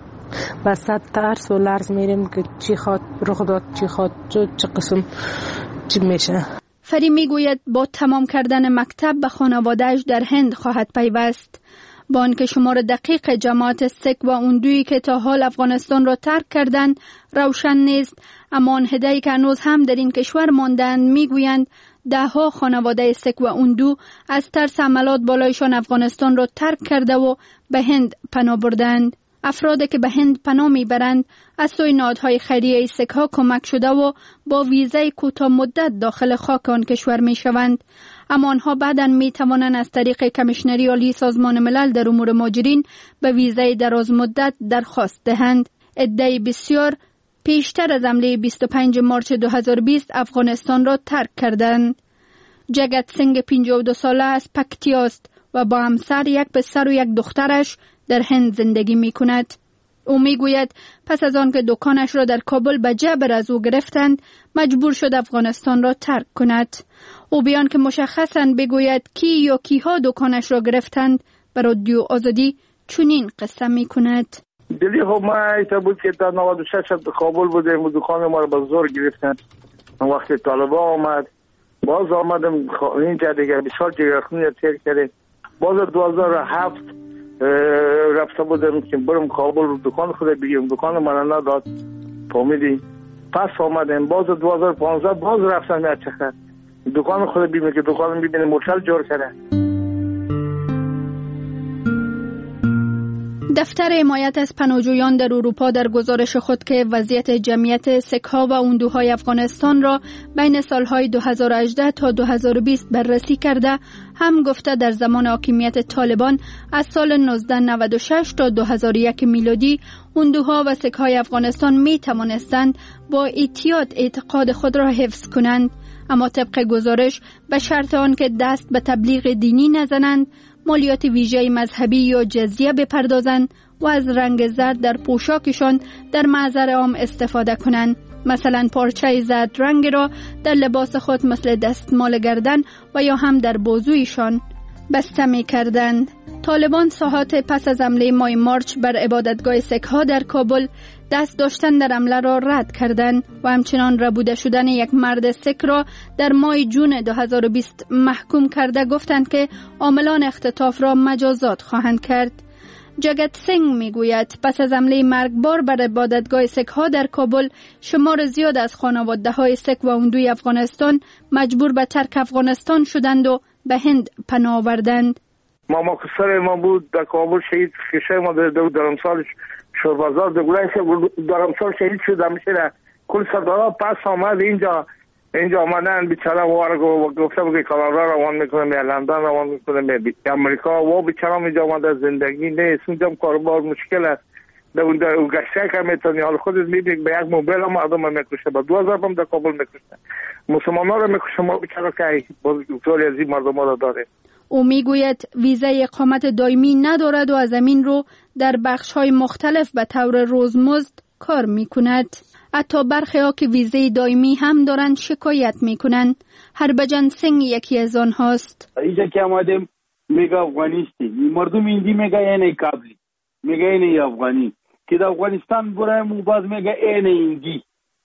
و صد ترس و لرز میریم که چی خواد رخ داد چی خواد چه قسم چی میشه. فری میگوید با تمام کردن مکتب به خانوادهش در هند خواهد پیوست. با آنکه شمار دقیق جماعت سک و اوندویی که تا حال افغانستان را ترک کردند روشن نیست، اما آن هدایی که هنوز هم در این کشور ماندند میگویند دهها خانواده سک و اوندو از ترس حملات بالایشان افغانستان را ترک کرده و به هند پناه بردند. افرادی که به هند پناه میبرند از سوی نهادهای خیریه سک ها کمک شده و با ویزای کوتاه مدت داخل خاک آن کشور میشوند، اما آنها بعداً می توانند از طریق کمیشنری عالی سازمان ملل در امور مهاجرین به ویزای دراز مدت درخواست دهند. عده بسیار پیشتر از حمله بیست و پنج مارچ دو هزار و بیست افغانستان را ترک کردند. جگت سینگ پنجاه و دو ساله از پکتیا است و با همسر یک پسر و یک دخترش در هند زندگی می کند. او می گوید پس از آن که دکانش را در کابل به جبر از او گرفتند مجبور شد افغانستان را ترک کند. او بیان که مشخصاً بگوید کی یا کیها دکانش را گرفتند بر رادیو آزادی چنین قصه می کند. دیدی خب ما ایتا بود که تا نود و شش کابل بودیم و دکان ما را به زور گرفتن. وقتی طالبا آمد باز آمدم اینجا دیگه بسیار جگرخونی تیر کرده. باز دو هزار و هفت رفته بودم که برم کابل رو دکان خود بگیرم، دکان من نداد فهمیدی. پس آمدم باز دو هزار و پانزده باز رفتم یا چخر دکان خود ببینم که دکان ببینم موشل جور کرده. دفتر حمایت از پناهجویان در اروپا در گزارش خود که وضعیت جمعیت سک‌ها و اوندوهای افغانستان را بین سالهای دو هزار و هجده تا دو هزار و بیست بررسی کرده هم گفته در زمان حاکمیت طالبان از سال نوزده نود و شش تا دو هزار و یک میلادی اوندوها و سک‌های افغانستان می توانستند با احتیاط اعتقاد خود را حفظ کنند، اما طبق گزارش به شرط آن که دست به تبلیغ دینی نزنند مالیات ویژه مذهبی یا جزیه بپردازند و از رنگ زرد در پوشاکشان در محضر عام استفاده کنند. مثلا پارچه زرد رنگ را در لباس خود مثل دستمال گردن و یا هم در بازویشان بسته می کردند. طالبان ساعات پس از حمله ماه مارچ بر عبادتگاه سک‌ها در کابل دست داشتن در حمله را رد کردند و همچنان ربوده شدن یک مرد سک را در ماه جون دو هزار و بیست محکوم کرده گفتند که عاملان اختطاف را مجازات خواهند کرد. جگت سنگ میگوید پس از حمله مرگبار بر عبادتگاه سک‌ها در کابل شمار زیاد از خانواده‌های سک و هندوی افغانستان مجبور به ترک افغانستان شدند و به هند پناه آوردند. ما ما کسر ما بود در کابل شهید خیشه ما در درمسال شوربازار در گلایش درمسال شهید شد. همیشه کل سردارا پس آمد اینجا اینجا آمدن بیچاره وارگ و گفته بود که کانادا روان میکنه یا لندن روان میکنه یا امریکا و بیچاره اینجا آمده زندگی نیست. اونجا کاربار مشکل است. در اون در گشته که میتونی حال خودت میبینی به یک موبایل هم مردم میکشه با دو هزار هم در کابل میکشه مسلمان ها رو میکشه. ما بیچاره که بزرگتری از این مردم ها رو داره. او میگوید ویزای اقامت دائمی ندارد و از همین رو در بخش‌های مختلف به طور روزمزد کار میکند. حتی برخی ها که ویزای دائمی هم دارند شکایت میکنند. هربجان سنگ یکی از آنهاست. اینجا که آمدیم میگه افغانیستی، مردم ایندی میگه اینه کابلی، میگه اینه افغانی. که در افغانستان برایم و باز میگه اینه ایندی.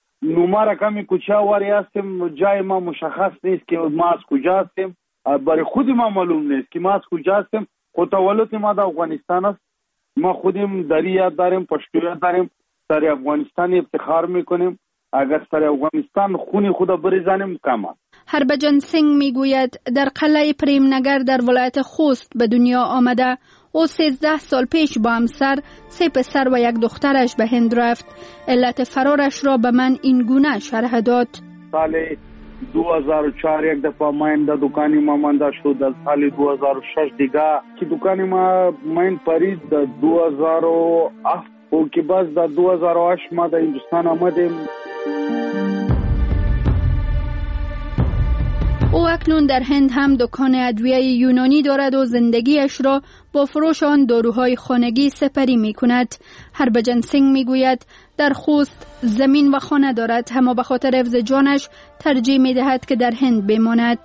نما رقمی کجا واری هستیم، جای ما مشخص نیست که ما از کجا هستیم. برای خود ما معلوم نیست که ما از کجا هستیم. خود تولد ما در افغانستان است. ما خودیم دریات داریم، پشتویت داریم، سر افغانستان افتخار میکنیم. اگر سر افغانستان خونی خدا بریزانیم کم است. هربجان سنگ میگوید در قلعه پریم نگر در ولایت خوست به دنیا آمده. او سیزده سال پیش با همسر، سه پسر و یک دخترش به هند رفت. علت فرارش را به من این گونه شرح داد. سال دو هزار و چهار یک دفعه من در دکانی ما مانده شد. در سال دو هزار و شش دیگه که دکانی ما من پرید در دو هزار و هفت و که باز در دو هزار و هشت ما در هندوستان آمدیم. او اکنون در هند هم دکان ادویه یونانی دارد و زندگیش را با فروش آن داروهای خانگی سپری می کند. هربجان سنگ می گوید در خوست زمین و خانه دارد، اما به خاطر حفظ جانش ترجیح می دهد که در هند بماند.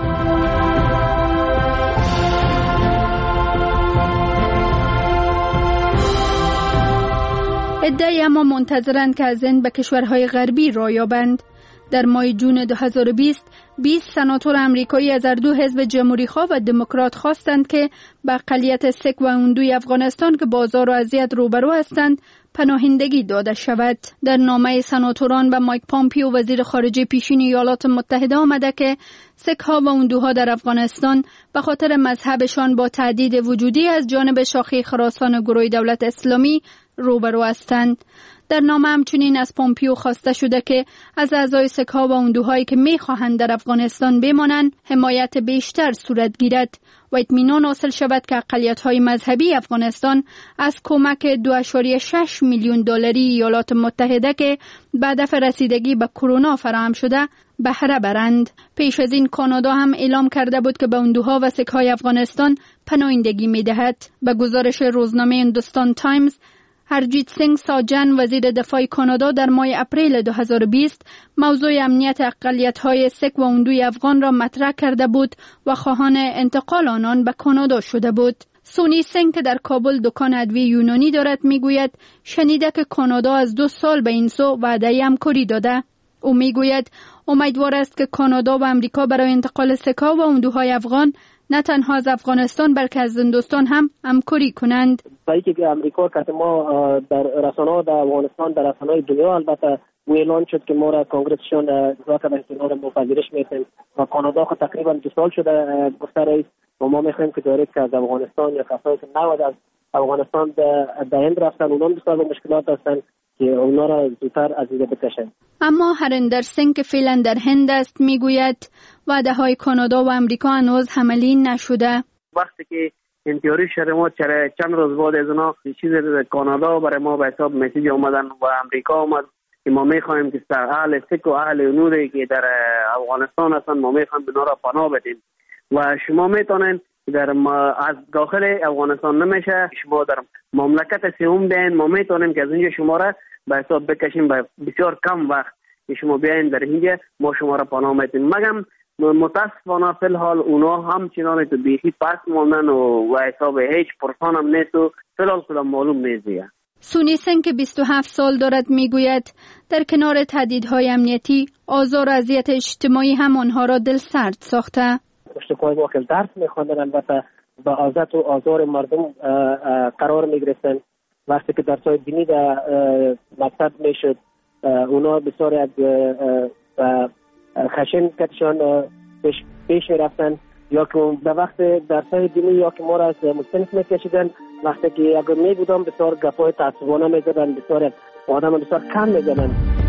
ادعای اما منتظرند که از هند به کشورهای غربی راه یابند. در ماه جون دو هزار و بیست بیست سناتور امریکایی از هر دو حزب جمهوری‌خواه و دموکرات خواستند که به اقلیت سک و هندوی افغانستان که با آزار و اذیت روبرو هستند پناهندگی داده شود. در نامه سناتوران به مایک پامپیو وزیر خارجه پیشین ایالات متحده آمده که سک‌ها و هندوها در افغانستان به خاطر مذهبشان با تهدید وجودی از جانب شاخه خراسان گروه دولت اسلامی روبرو هستند. در نامه همچنین از پامپیو خواسته شده که از اعضای سک‌ها و هندوهایی که می‌خواهند در افغانستان بمانند حمایت بیشتر صورت گیرد و اطمینان حاصل شود که اقلیت‌های مذهبی افغانستان از کمک دو ممیز شش میلیون دلاری ایالات متحده که به هدف رسیدگی به کرونا فراهم شده بهره برند. پیش از این کانادا هم اعلام کرده بود که به هندوها و سک‌های افغانستان پناهندگی می‌دهد. به گزارش روزنامه هندوستان تایمز، هرجیت سنگ ساجن وزیر دفاع کانادا در ماه اپریل دو هزار و بیست موضوع امنیت اقلیت‌های سک و هندوی افغان را مطرح کرده بود و خواهان انتقال آنان به کانادا شده بود. سونی سنگ که در کابل دکان ادویه یونانی دارد میگوید شنیده که کانادا از دو سال به این سو وعده همکاری داده. او میگوید امیدوار است که کانادا و امریکا برای انتقال سک‌ها و هندوهای افغان نه تنها از افغانستان بلکه از هندوستان هم همکاری کنند. سعی که امریکا که ما در رسانه‌ها در افغانستان در رسانه‌های دنیا البته و اعلان شد که ما را کانگرسشون اجرا کرده که ما پذیرش می‌کنیم و کانادا خود تقریبا دو سال شده گفته رئیس و ما می‌خوایم که دایرکت از افغانستان یا کسایی که نود از افغانستان به هند رفتن اونها بسیار با مشکلات هستن که اونا را زودتر از اینجا بکشن. اما هریندر سنگ که فعلا در هند است میگوید وعده های کانادا و امریکا هنوز عملی نشده. وقتی که انتیاری شهر ما چند روز بعد از اونا چیز کانادا برای ما به حساب مسیج آمدن و امریکا آمد که ما میخوایم که اهل سک و اهل هنودی که در افغانستان هستن ما میخوایم اونا را پناه بدیم و شما میتونین در ما از داخل افغانستان نمیشه. شما در مملکت سوم بیاین، ما میتونیم که از اینجا شما را به حساب بکشیم به بسیار کم وقت که شما بیاین در اینجا ما شما را پناه میتیم. مگم متاسفانه فی الحال اونا همچنان تو بیخی پس موندن و و حساب هیچ پرسان هم نیست و فی الحال خودم معلوم نیست دیگه. سونی سنگ که بیست و هفت سال دارد میگوید در کنار تهدیدهای امنیتی آزار و اذیت اجتماعی هم آنها را دل سرد ساخته. پشتکار ما که درس میخواندن البته با آزاد و آزار مردم قرار میگرفتن. وقتی که درسای دینی در مکتب میشد اونا بسیار از خشن کتشان پیش, پیش میرفتن یا که به وقت درسای دینی یا که ما را از مستنف میکشیدن. وقتی که اگر میبودم بسیار گپای تعصبانه میزدن، بسیار آدم بسیار کم میزدن.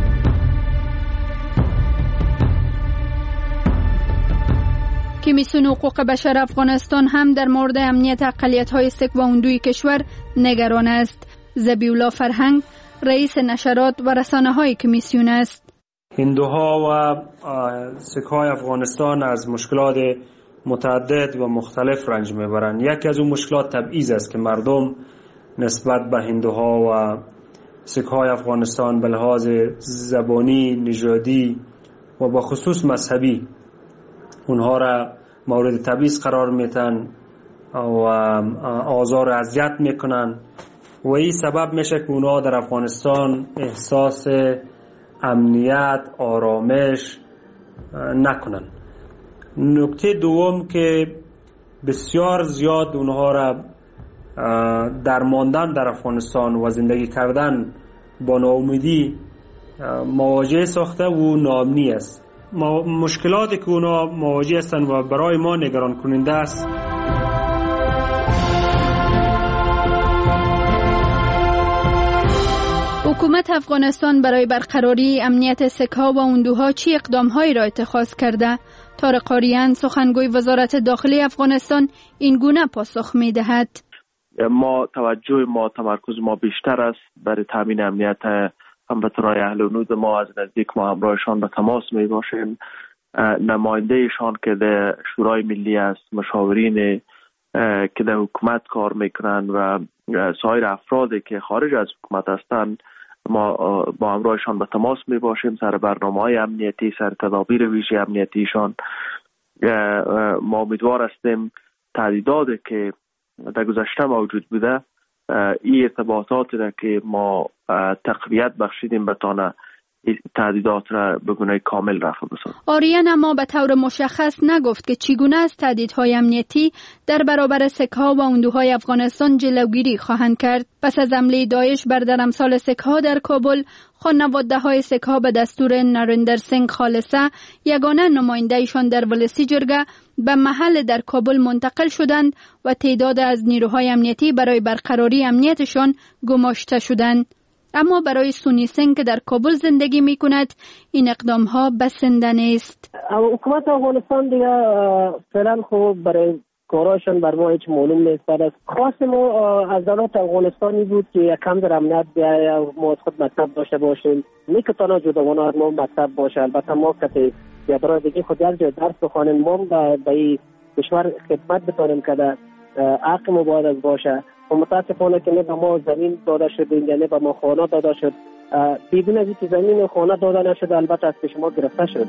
کمیسیون حقوق بشر افغانستان هم در مورد امنیت اقلیت‌های سک و اوندوی کشور نگران است. ذبیح‌الله فرهنگ رئیس نشرات و رسانه‌های کمیسیون است. هندوها و سک‌های افغانستان از مشکلات متعدد و مختلف رنج میبرند. یکی از اون مشکلات تبعیض است که مردم نسبت به هندوها و سک‌های افغانستان به لحاظ زبانی، نژادی و به خصوص مذهبی اونها را مورد تبعیض قرار میتن و آزار و اذیت میکنن و این سبب میشه که اونها در افغانستان احساس امنیت، آرامش نکنن. نکته دوم که بسیار زیاد اونها را در ماندن در افغانستان و زندگی کردن با ناامیدی مواجه ساخته و ناامنی است. مشکلاتی که اونا مواجه هستند و برای ما نگران کننده است. حکومت افغانستان برای برقراری امنیت سک‌ها و اوندوها چی اقدام‌هایی را اتخاذ کرده؟ طارق آریان سخنگوی وزارت داخلی افغانستان این گونه پاسخ می‌دهد. ما توجه ما تمرکز ما بیشتر است برای تامین امنیت هموطنان اهل ونود ما. از نزدیک ما همراهشان به تماس می باشیم. نمایندهشان که در شورای ملی است، مشاورین که در حکومت کار میکنند و سایر افرادی که خارج از حکومت هستند ما با همراهشان به تماس می باشیم سر برنامه‌های امنیتی، سر تدابیر ویژه امنیتیشان. ما امیدوار هستیم تهدیداتی که در گذشته موجود بوده این ارتباطاتی را که ما تقویت بخشیدیم بتانه تهدیدات را به گونه کامل رفع بسازد. آریان اما به طور مشخص نگفت که چگونه از تهدیدهای امنیتی در برابر سک‌ها و اوندوهای افغانستان جلوگیری خواهند کرد. پس از حمله داعش بر درمسال سک‌ها در کابل، خانواده‌های سک‌ها به دستور نریندر سنگ خالصه یگانه نماینده‌شان در ولسی جرگه به محل در کابل منتقل شدند و تعداد از نیروهای امنیتی برای برقراری امنیتشان گماشته شدند. اما برای سونی سنگ که در کابل زندگی می کند این اقدام ها بسنده نیست. حکومت افغانستان دیگه فعلا خوب برای کاراشون بر ما هیچ معلوم نیست. بعد خواست ما از دولت افغانستانی بود که یکم در امنیت بیاید ما از خود مکتب داشته باشیم. میکتانا جداگانه از ما مکتب باشه. البته ما کسی یا برای دیگه خود یک جای درس بخوانیم ما به این کشور خدمت بتانیم که در حق ما باید از باشه. و متاسفانه که نه به ما زمین داده شد یا نه به ما خانه داده شد. بدون از اینکه زمین و خانه داده نشد البته از پیش ما گرفته شد.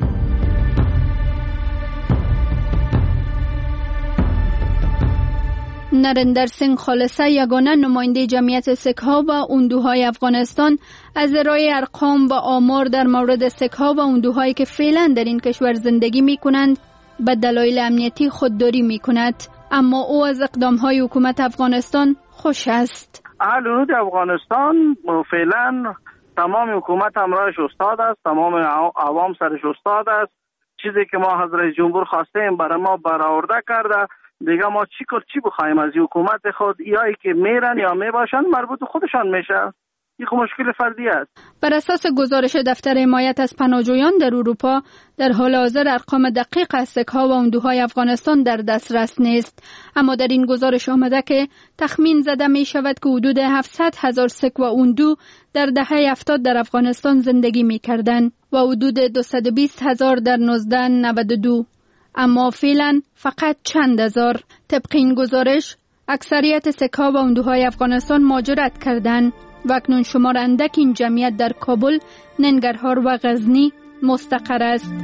نریندر سنگ خالصه یگانه نماینده جمعیت سک‌ها و اوندوهای افغانستان از ارائه ارقام و آمار در مورد سک‌ها و اوندوهایی که فعلا در این کشور زندگی می کنند به دلایل امنیتی خودداری می کند. اما او از اقدام‌های حکومت افغانستان خوش است. اهل ونود افغانستان فعلا تمام حکومت همراهش استاد است، تمام عوام سرش استاد است. چیزی که ما حضرت جمهور خواستیم برای ما برآورده کرده. دیگه ما چی کار چی بخوایم از حکومت خود؟ یایی که میرن یا میباشن مربوط خودشان میشه. این خب مشکل فردی است. بر اساس گزارش دفتر حمایت از پناهجویان در اروپا در حال حاضر ارقام دقیق از سک‌ها و اوندوهای افغانستان در دسترس نیست، اما در این گزارش آمده که تخمین زده می شود که حدود هفتصد هزار سک و اوندو در دهه هفتاد در افغانستان زندگی می کردند و حدود دویست و بیست هزار در هزار و نهصد و نود و دو. اما فعلا فقط چند هزار. طبق این گزارش اکثریت سکه‌ها و اندوهای افغانستان مهاجرت کردند و اکنون شمار اندک این جمعیت در کابل، ننگرهار و غزنی مستقر است.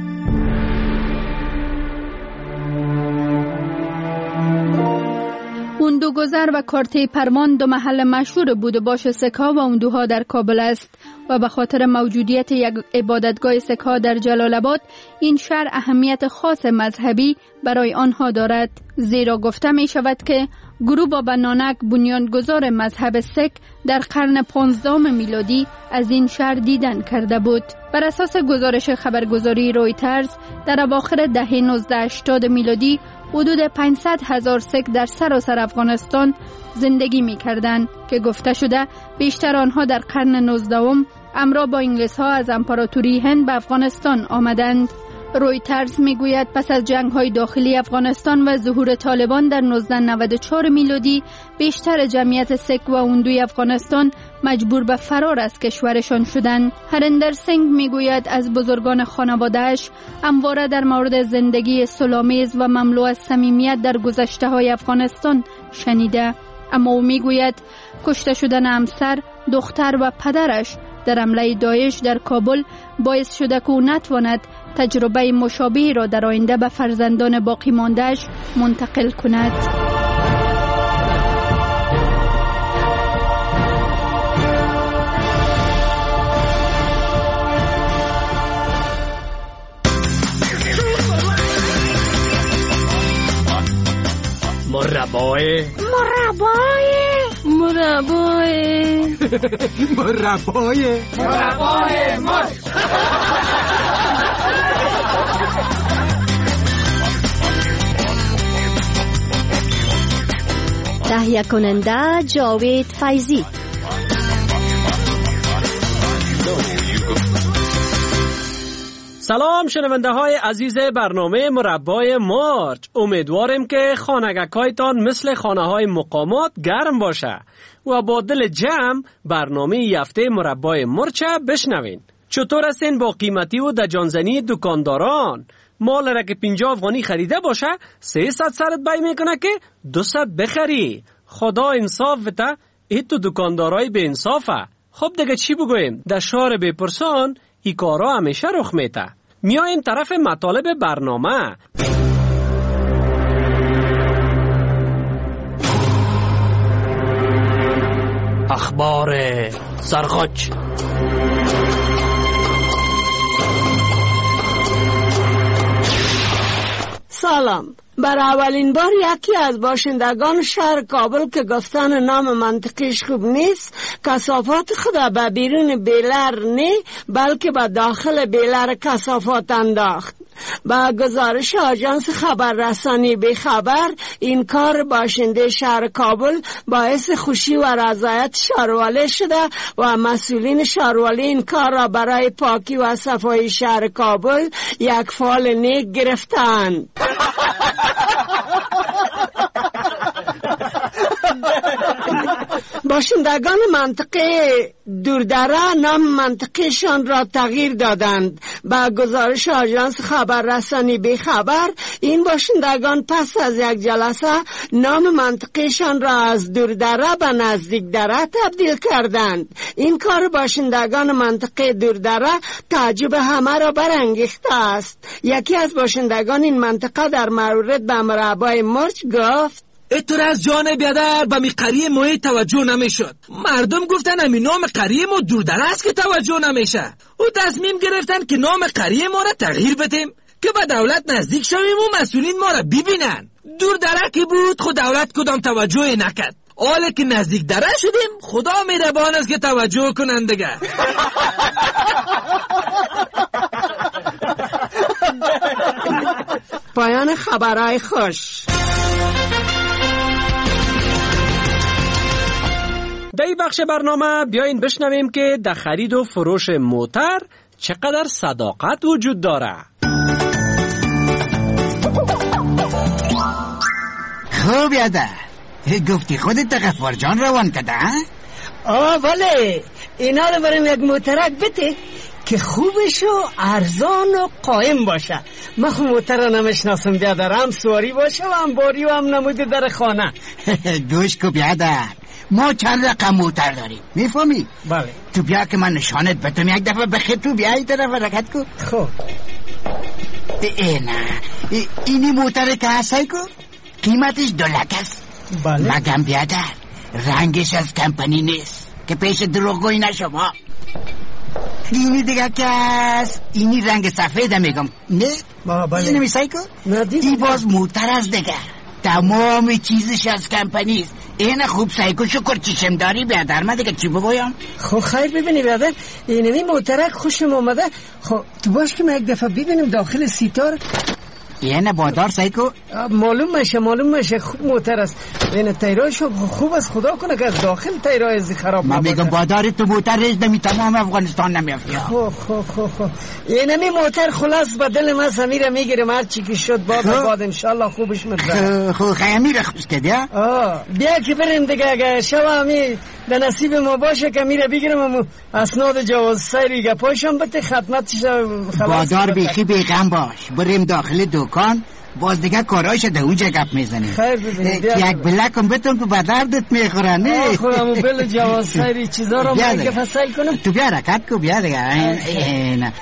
اندوگذر و کارته پروان دو محل مشهور بود باش سکه‌ها و اندوها در کابل است و به خاطر موجودیت یک عبادتگاه سکه‌ها در جلال آباد این شهر اهمیت خاص مذهبی برای آنها دارد، زیرا گفته می شود که گروه بابا نانک بنیانگذار مذهب سک در قرن پانزدهم میلادی از این شهر دیدن کرده بود. بر اساس گزارش خبرگزاری رویترز در اواخر دهه نوزده هشتاد میلادی حدود پانصد هزار سک در سراسر افغانستان زندگی می کردند که گفته شده بیشتر آنها در قرن نوزدهم همراه با انگلیس ها از امپراتوری هند به افغانستان آمدند. رویترز می گوید پس از جنگ های داخلی افغانستان و ظهور طالبان در نوزده نود و چهار میلادی بیشتر جمعیت سک و اندوی افغانستان مجبور به فرار از کشورشان شدند. هریندر سینگ می گوید از بزرگان خانواده‌اش همواره در مورد زندگی صلح‌آمیز و مملو از صمیمیت در گذشته های افغانستان شنیده، اما او می گوید کشته شدن همسر، دختر و پدرش در حمله داعش در کابل باعث شده که او نتواند تجربه مشابهی را در آینده به فرزندان باقی مانده‌اش منتقل کند. مربای مربای مربای مربای مربای مر تهیه کننده جاوید فیضی. سلام شنونده های عزیز برنامه مربای مارچ. امیدواریم که خانگکایتان مثل خانه های مقامات گرم باشه و با دل جمع برنامه یفته مربای مرچ بشنوین. چطور هستین با قیمتی و دجانزنی دکانداران؟ مال را که پنجاه افغانی خریده باشه سیصد سرت بای میکنه که دوصد بخری. خدا انصاف بده، این تو دکاندارای به انصافه. خب دیگه چی بگویم؟ در شهر بپرسان ای کارا همیشه رخ میته. میایم طرف مطالب برنامه. اخبار سرخوش. سلام. برای اولین بار یکی از باشندگان شهر کابل که گفتن نام منطقیش خوب نیست کثافات خود به بیرون بیلر نه بلکه به داخل بیلر کثافات انداخت. با گزارش آژانس خبررسانی به خبر این کار باشنده شهر کابل باعث خوشی و رضایت شهروالی شده و مسئولین شهروالی این کار را برای پاکی و صفایی شهر کابل یک فعال نیک گرفتند. باشندگان منطقه دوردره نام منطقهشان را تغییر دادند. با گزارش آژانس خبررسانی به خبر این باشندگان پس از یک جلسه نام منطقهشان را از دوردره به نزدیک دره تبدیل کردند. این کار باشندگان منطقه دوردره تعجب همه را برانگیخته است. یکی از باشندگان این منطقه در مورد به مربای مرچ گفت اتر از جان بیادر به می قریه موی توجه نمیشد. مردم گفتن امی نام قریه ما دوردره است که توجه نمیشه. او تصمیم گرفتن که نام قریه ما را تغییر بدیم که به دولت نزدیک شویم و مسئولین ما را ببینن. دوردره که بود خود دولت کدام توجه نکرد. حالا که نزدیک دره شدیم خدا مهربان است که توجه کنن دیگه. پایان خبرهای خوش. در این بخش برنامه بیاین بشنویم که در خرید و فروش موتر چقدر صداقت وجود داره. خوب یاده گفتی خودت تغفر جان روان کده؟ آه ولی اینا رو بریم یک موترک بده که خوبش و ارزان و قایم باشه. من خو موتر نمیشناسم بیادر، هم سواری باشه و هم باری و هم نموده در خانه. دوش کو بیادر، ما چند رقم موتر داریم میفهمی؟ بله. تو بیا که من نشانت بتم یک دفعه بخیر تو بیا این طرف رکت کو. خب اینا ای اینی موتر که هستی کو قیمتش دو لک است. بله. مگم بیادر رنگش از کمپانی نیست که پیش دروغگویی نشما. اینی دیگه که است، اینی رنگ سفیده میگم نه؟ بله. اینی میسایی کو؟ این باز موتر از دیگه تمام چیزش از کمپانی است. این خوب سایکو شکر چشم داری بیادر، من دیگه چی بگویم؟ خب خیر ببینی بیادر، اینمی موترک خوشم آمده. خب تو باش که من یک دفعه ببینیم داخل سیتار. یعنی بادار سایکو؟ معلوم میشه معلوم میشه خوب موتر است. این تایرایش خوب است، خدا کنه که از داخل تایرای خراب نباشه. من میگم باداری تو موتر ریز نمی تمام افغانستان نمیافتی. خب خب خب خب اینمی موتر خلاص به دل من سمیره میگیرم، هر چی که شد باد باد انشالله خوبش میشه. خب خیمیر خوش کردی ها؟ آه بیا که بریم دیگه، اگه شب همی به نصیب ما باشه که میره بگیرم اسناد جواز سیری گپاشم بده خدمتش خلاص. بادار بیخی بیغم باش، بریم داخل دکان باز دیگه کارایش ده اونجا گپ میزنیم. خیر ببینید یک بلکم بتون تو بدردت میخورن. آه خودمو بل جواز سیری چیزا رو میگه فصل کنم. تو بیا رکت کو بیا دیگه.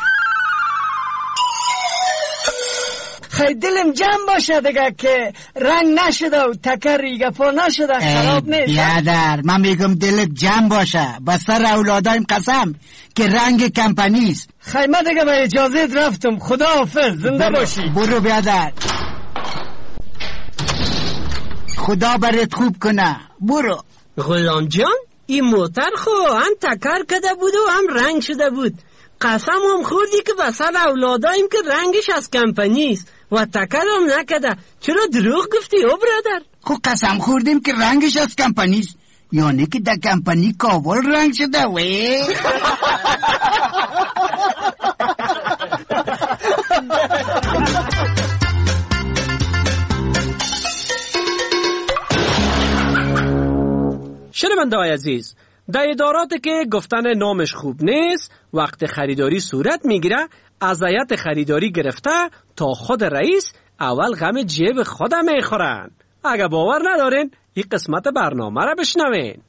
خیلی دلم جمع باشه دیگه که رنگ نشده و تکر ریگه پا نشده خراب نیست. بیادر من میگم دلت جمع باشه، با سر اولادایم قسم که رنگ کمپانیست. خیلی دیگه به اجازه رفتم، خدا حافظ، زنده باشی. برو بیادر، خدا برات خوب کنه، برو. غلام جان این موتر خو هم تکر کده بود و هم رنگ شده بود. قسم هم خوردی که به سر اولادایم که رنگش از کمپانیست و تکر هم نکده. چرا دروغ گفتی او برادر؟ خب قسم خوردیم که رنگش از کمپانیست، یعنی که در کمپانی کابل رنگ شده وی. شنونده‌های عزیز، در اداراتی که گفتن نامش خوب نیست وقت خریداری صورت میگیره، از هیئت خریداری گرفته تا خود رئیس اول غم جیب خودم میخورن. اگه باور ندارین این قسمت برنامه را بشنوین.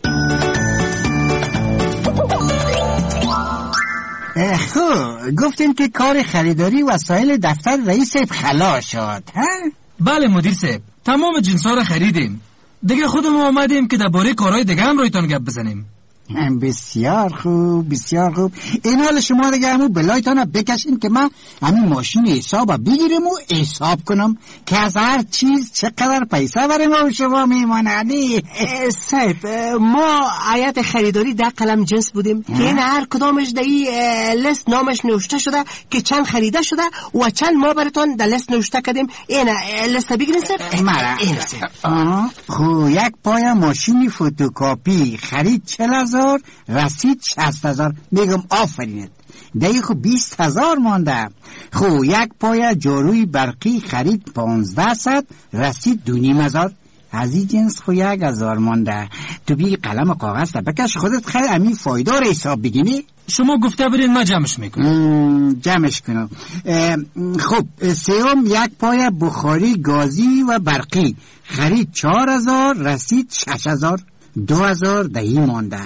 خب گفتیم که کار خریداری وسایل دفتر رئیس خلاص شد ها؟ بله مدیر صاحب، تمام جنسا را خریدیم. دیگه خودمون آمدیم که درباره کارهای دیگه هم رایتان گپ بزنیم. بسیار خوب بسیار خوب. این حال شما دیگه همون بلایتان بکشین که من همین ماشین حساب بگیرم و حساب کنم که از هر چیز چقدر پیسه برای ما و شما میماندی. صاحب ما هیئت خریداری در قلم جنس بودیم که این هر کدامش در این لیست نامش نوشته شده که چند خریده شده و چند ما براتون در لیست نوشته کردیم. این لیست بگیرین صاحب. مرا این صاحب. خب یک پای ماشین فتوکاپی خرید چل هزار، رسید شصت هزار. میگم آفرینت دیگه. خب بیست هزار مانده. خب یک پای جاروی برقی خرید پانزده صد، رسید دو نیم هزار. از این جنس خو یک هزار مانده. تو بی قلم و کاغذ تا بکش خودت خیلی همین فایده رو حساب بگینی. شما گفته برین ما جمعش میکنم. جمعش کنم. خب سیوم یک پای بخاری گازی و برقی خرید چهار هزار، رسید شش هزار. دو هزار دهی مانده.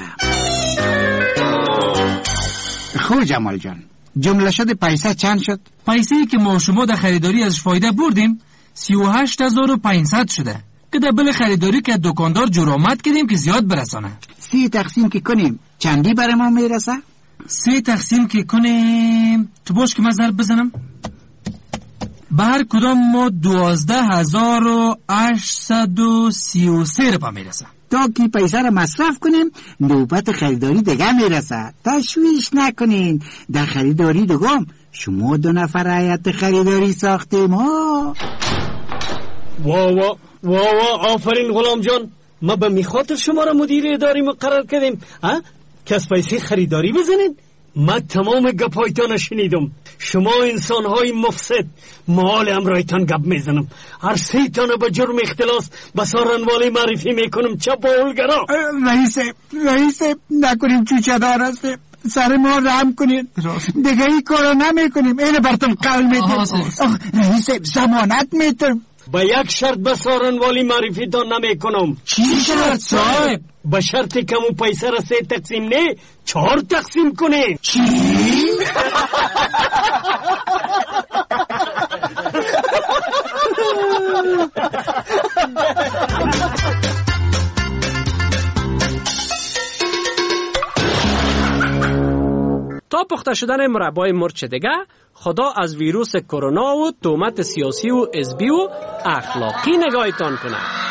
خوب جمال جان، جمله شد پیسه چند شد؟ پیسه که ما شما در خریداری ازش فایده بردیم سی و هشت هزار و پینصد شده که در بل خریداری که دکاندار جرامت کردیم که زیاد برسانه. سی تقسیم که کنیم چندی برای ما میرسه؟ سی تقسیم که کنیم تو باش که من ضرب بزنم، به هر کدام ما دوازده هزار و هشتصد و سی و سه رو پا میرسه. تا که پیسه رو مصرف کنیم نوبت خریداری دیگه میرسه. تشویش نکنین، در خریداری دوم شما دو نفر هیئت خریداری ساختیم ها. وا وا وا وا آفرین غلام جان، ما به میخاطر شما را مدیر اداری مقرر کردیم ها که از پیسه خریداری بزنین. ما تمام گپایتان شنیدم. شما انسان های مفسد مال امرایتان گپ میزنم. هر سه تانه به جرم اختلاس به سارنوالی معرفی میکنم. چه باولگرا. رئیس رئیس نکنیم چوچه دار هستیم. سر ما رحم کنید، دیگه این کارو نمیکنیم. اینو براتون قول میدیم. رئیس ضمانت میتونم با یک شرط به سارنوالی معرفی تان نمی کنم. چی شرط صاحب؟ به شرطی که مو پیسه را سه تقسیم نه چهار تقسیم کنه. چی؟ تا پخته شدن مربای مرچ دیگه، خدا از ویروس کرونا و تهمت سیاسی و حزبی و اخلاقی نگاهتان کنه.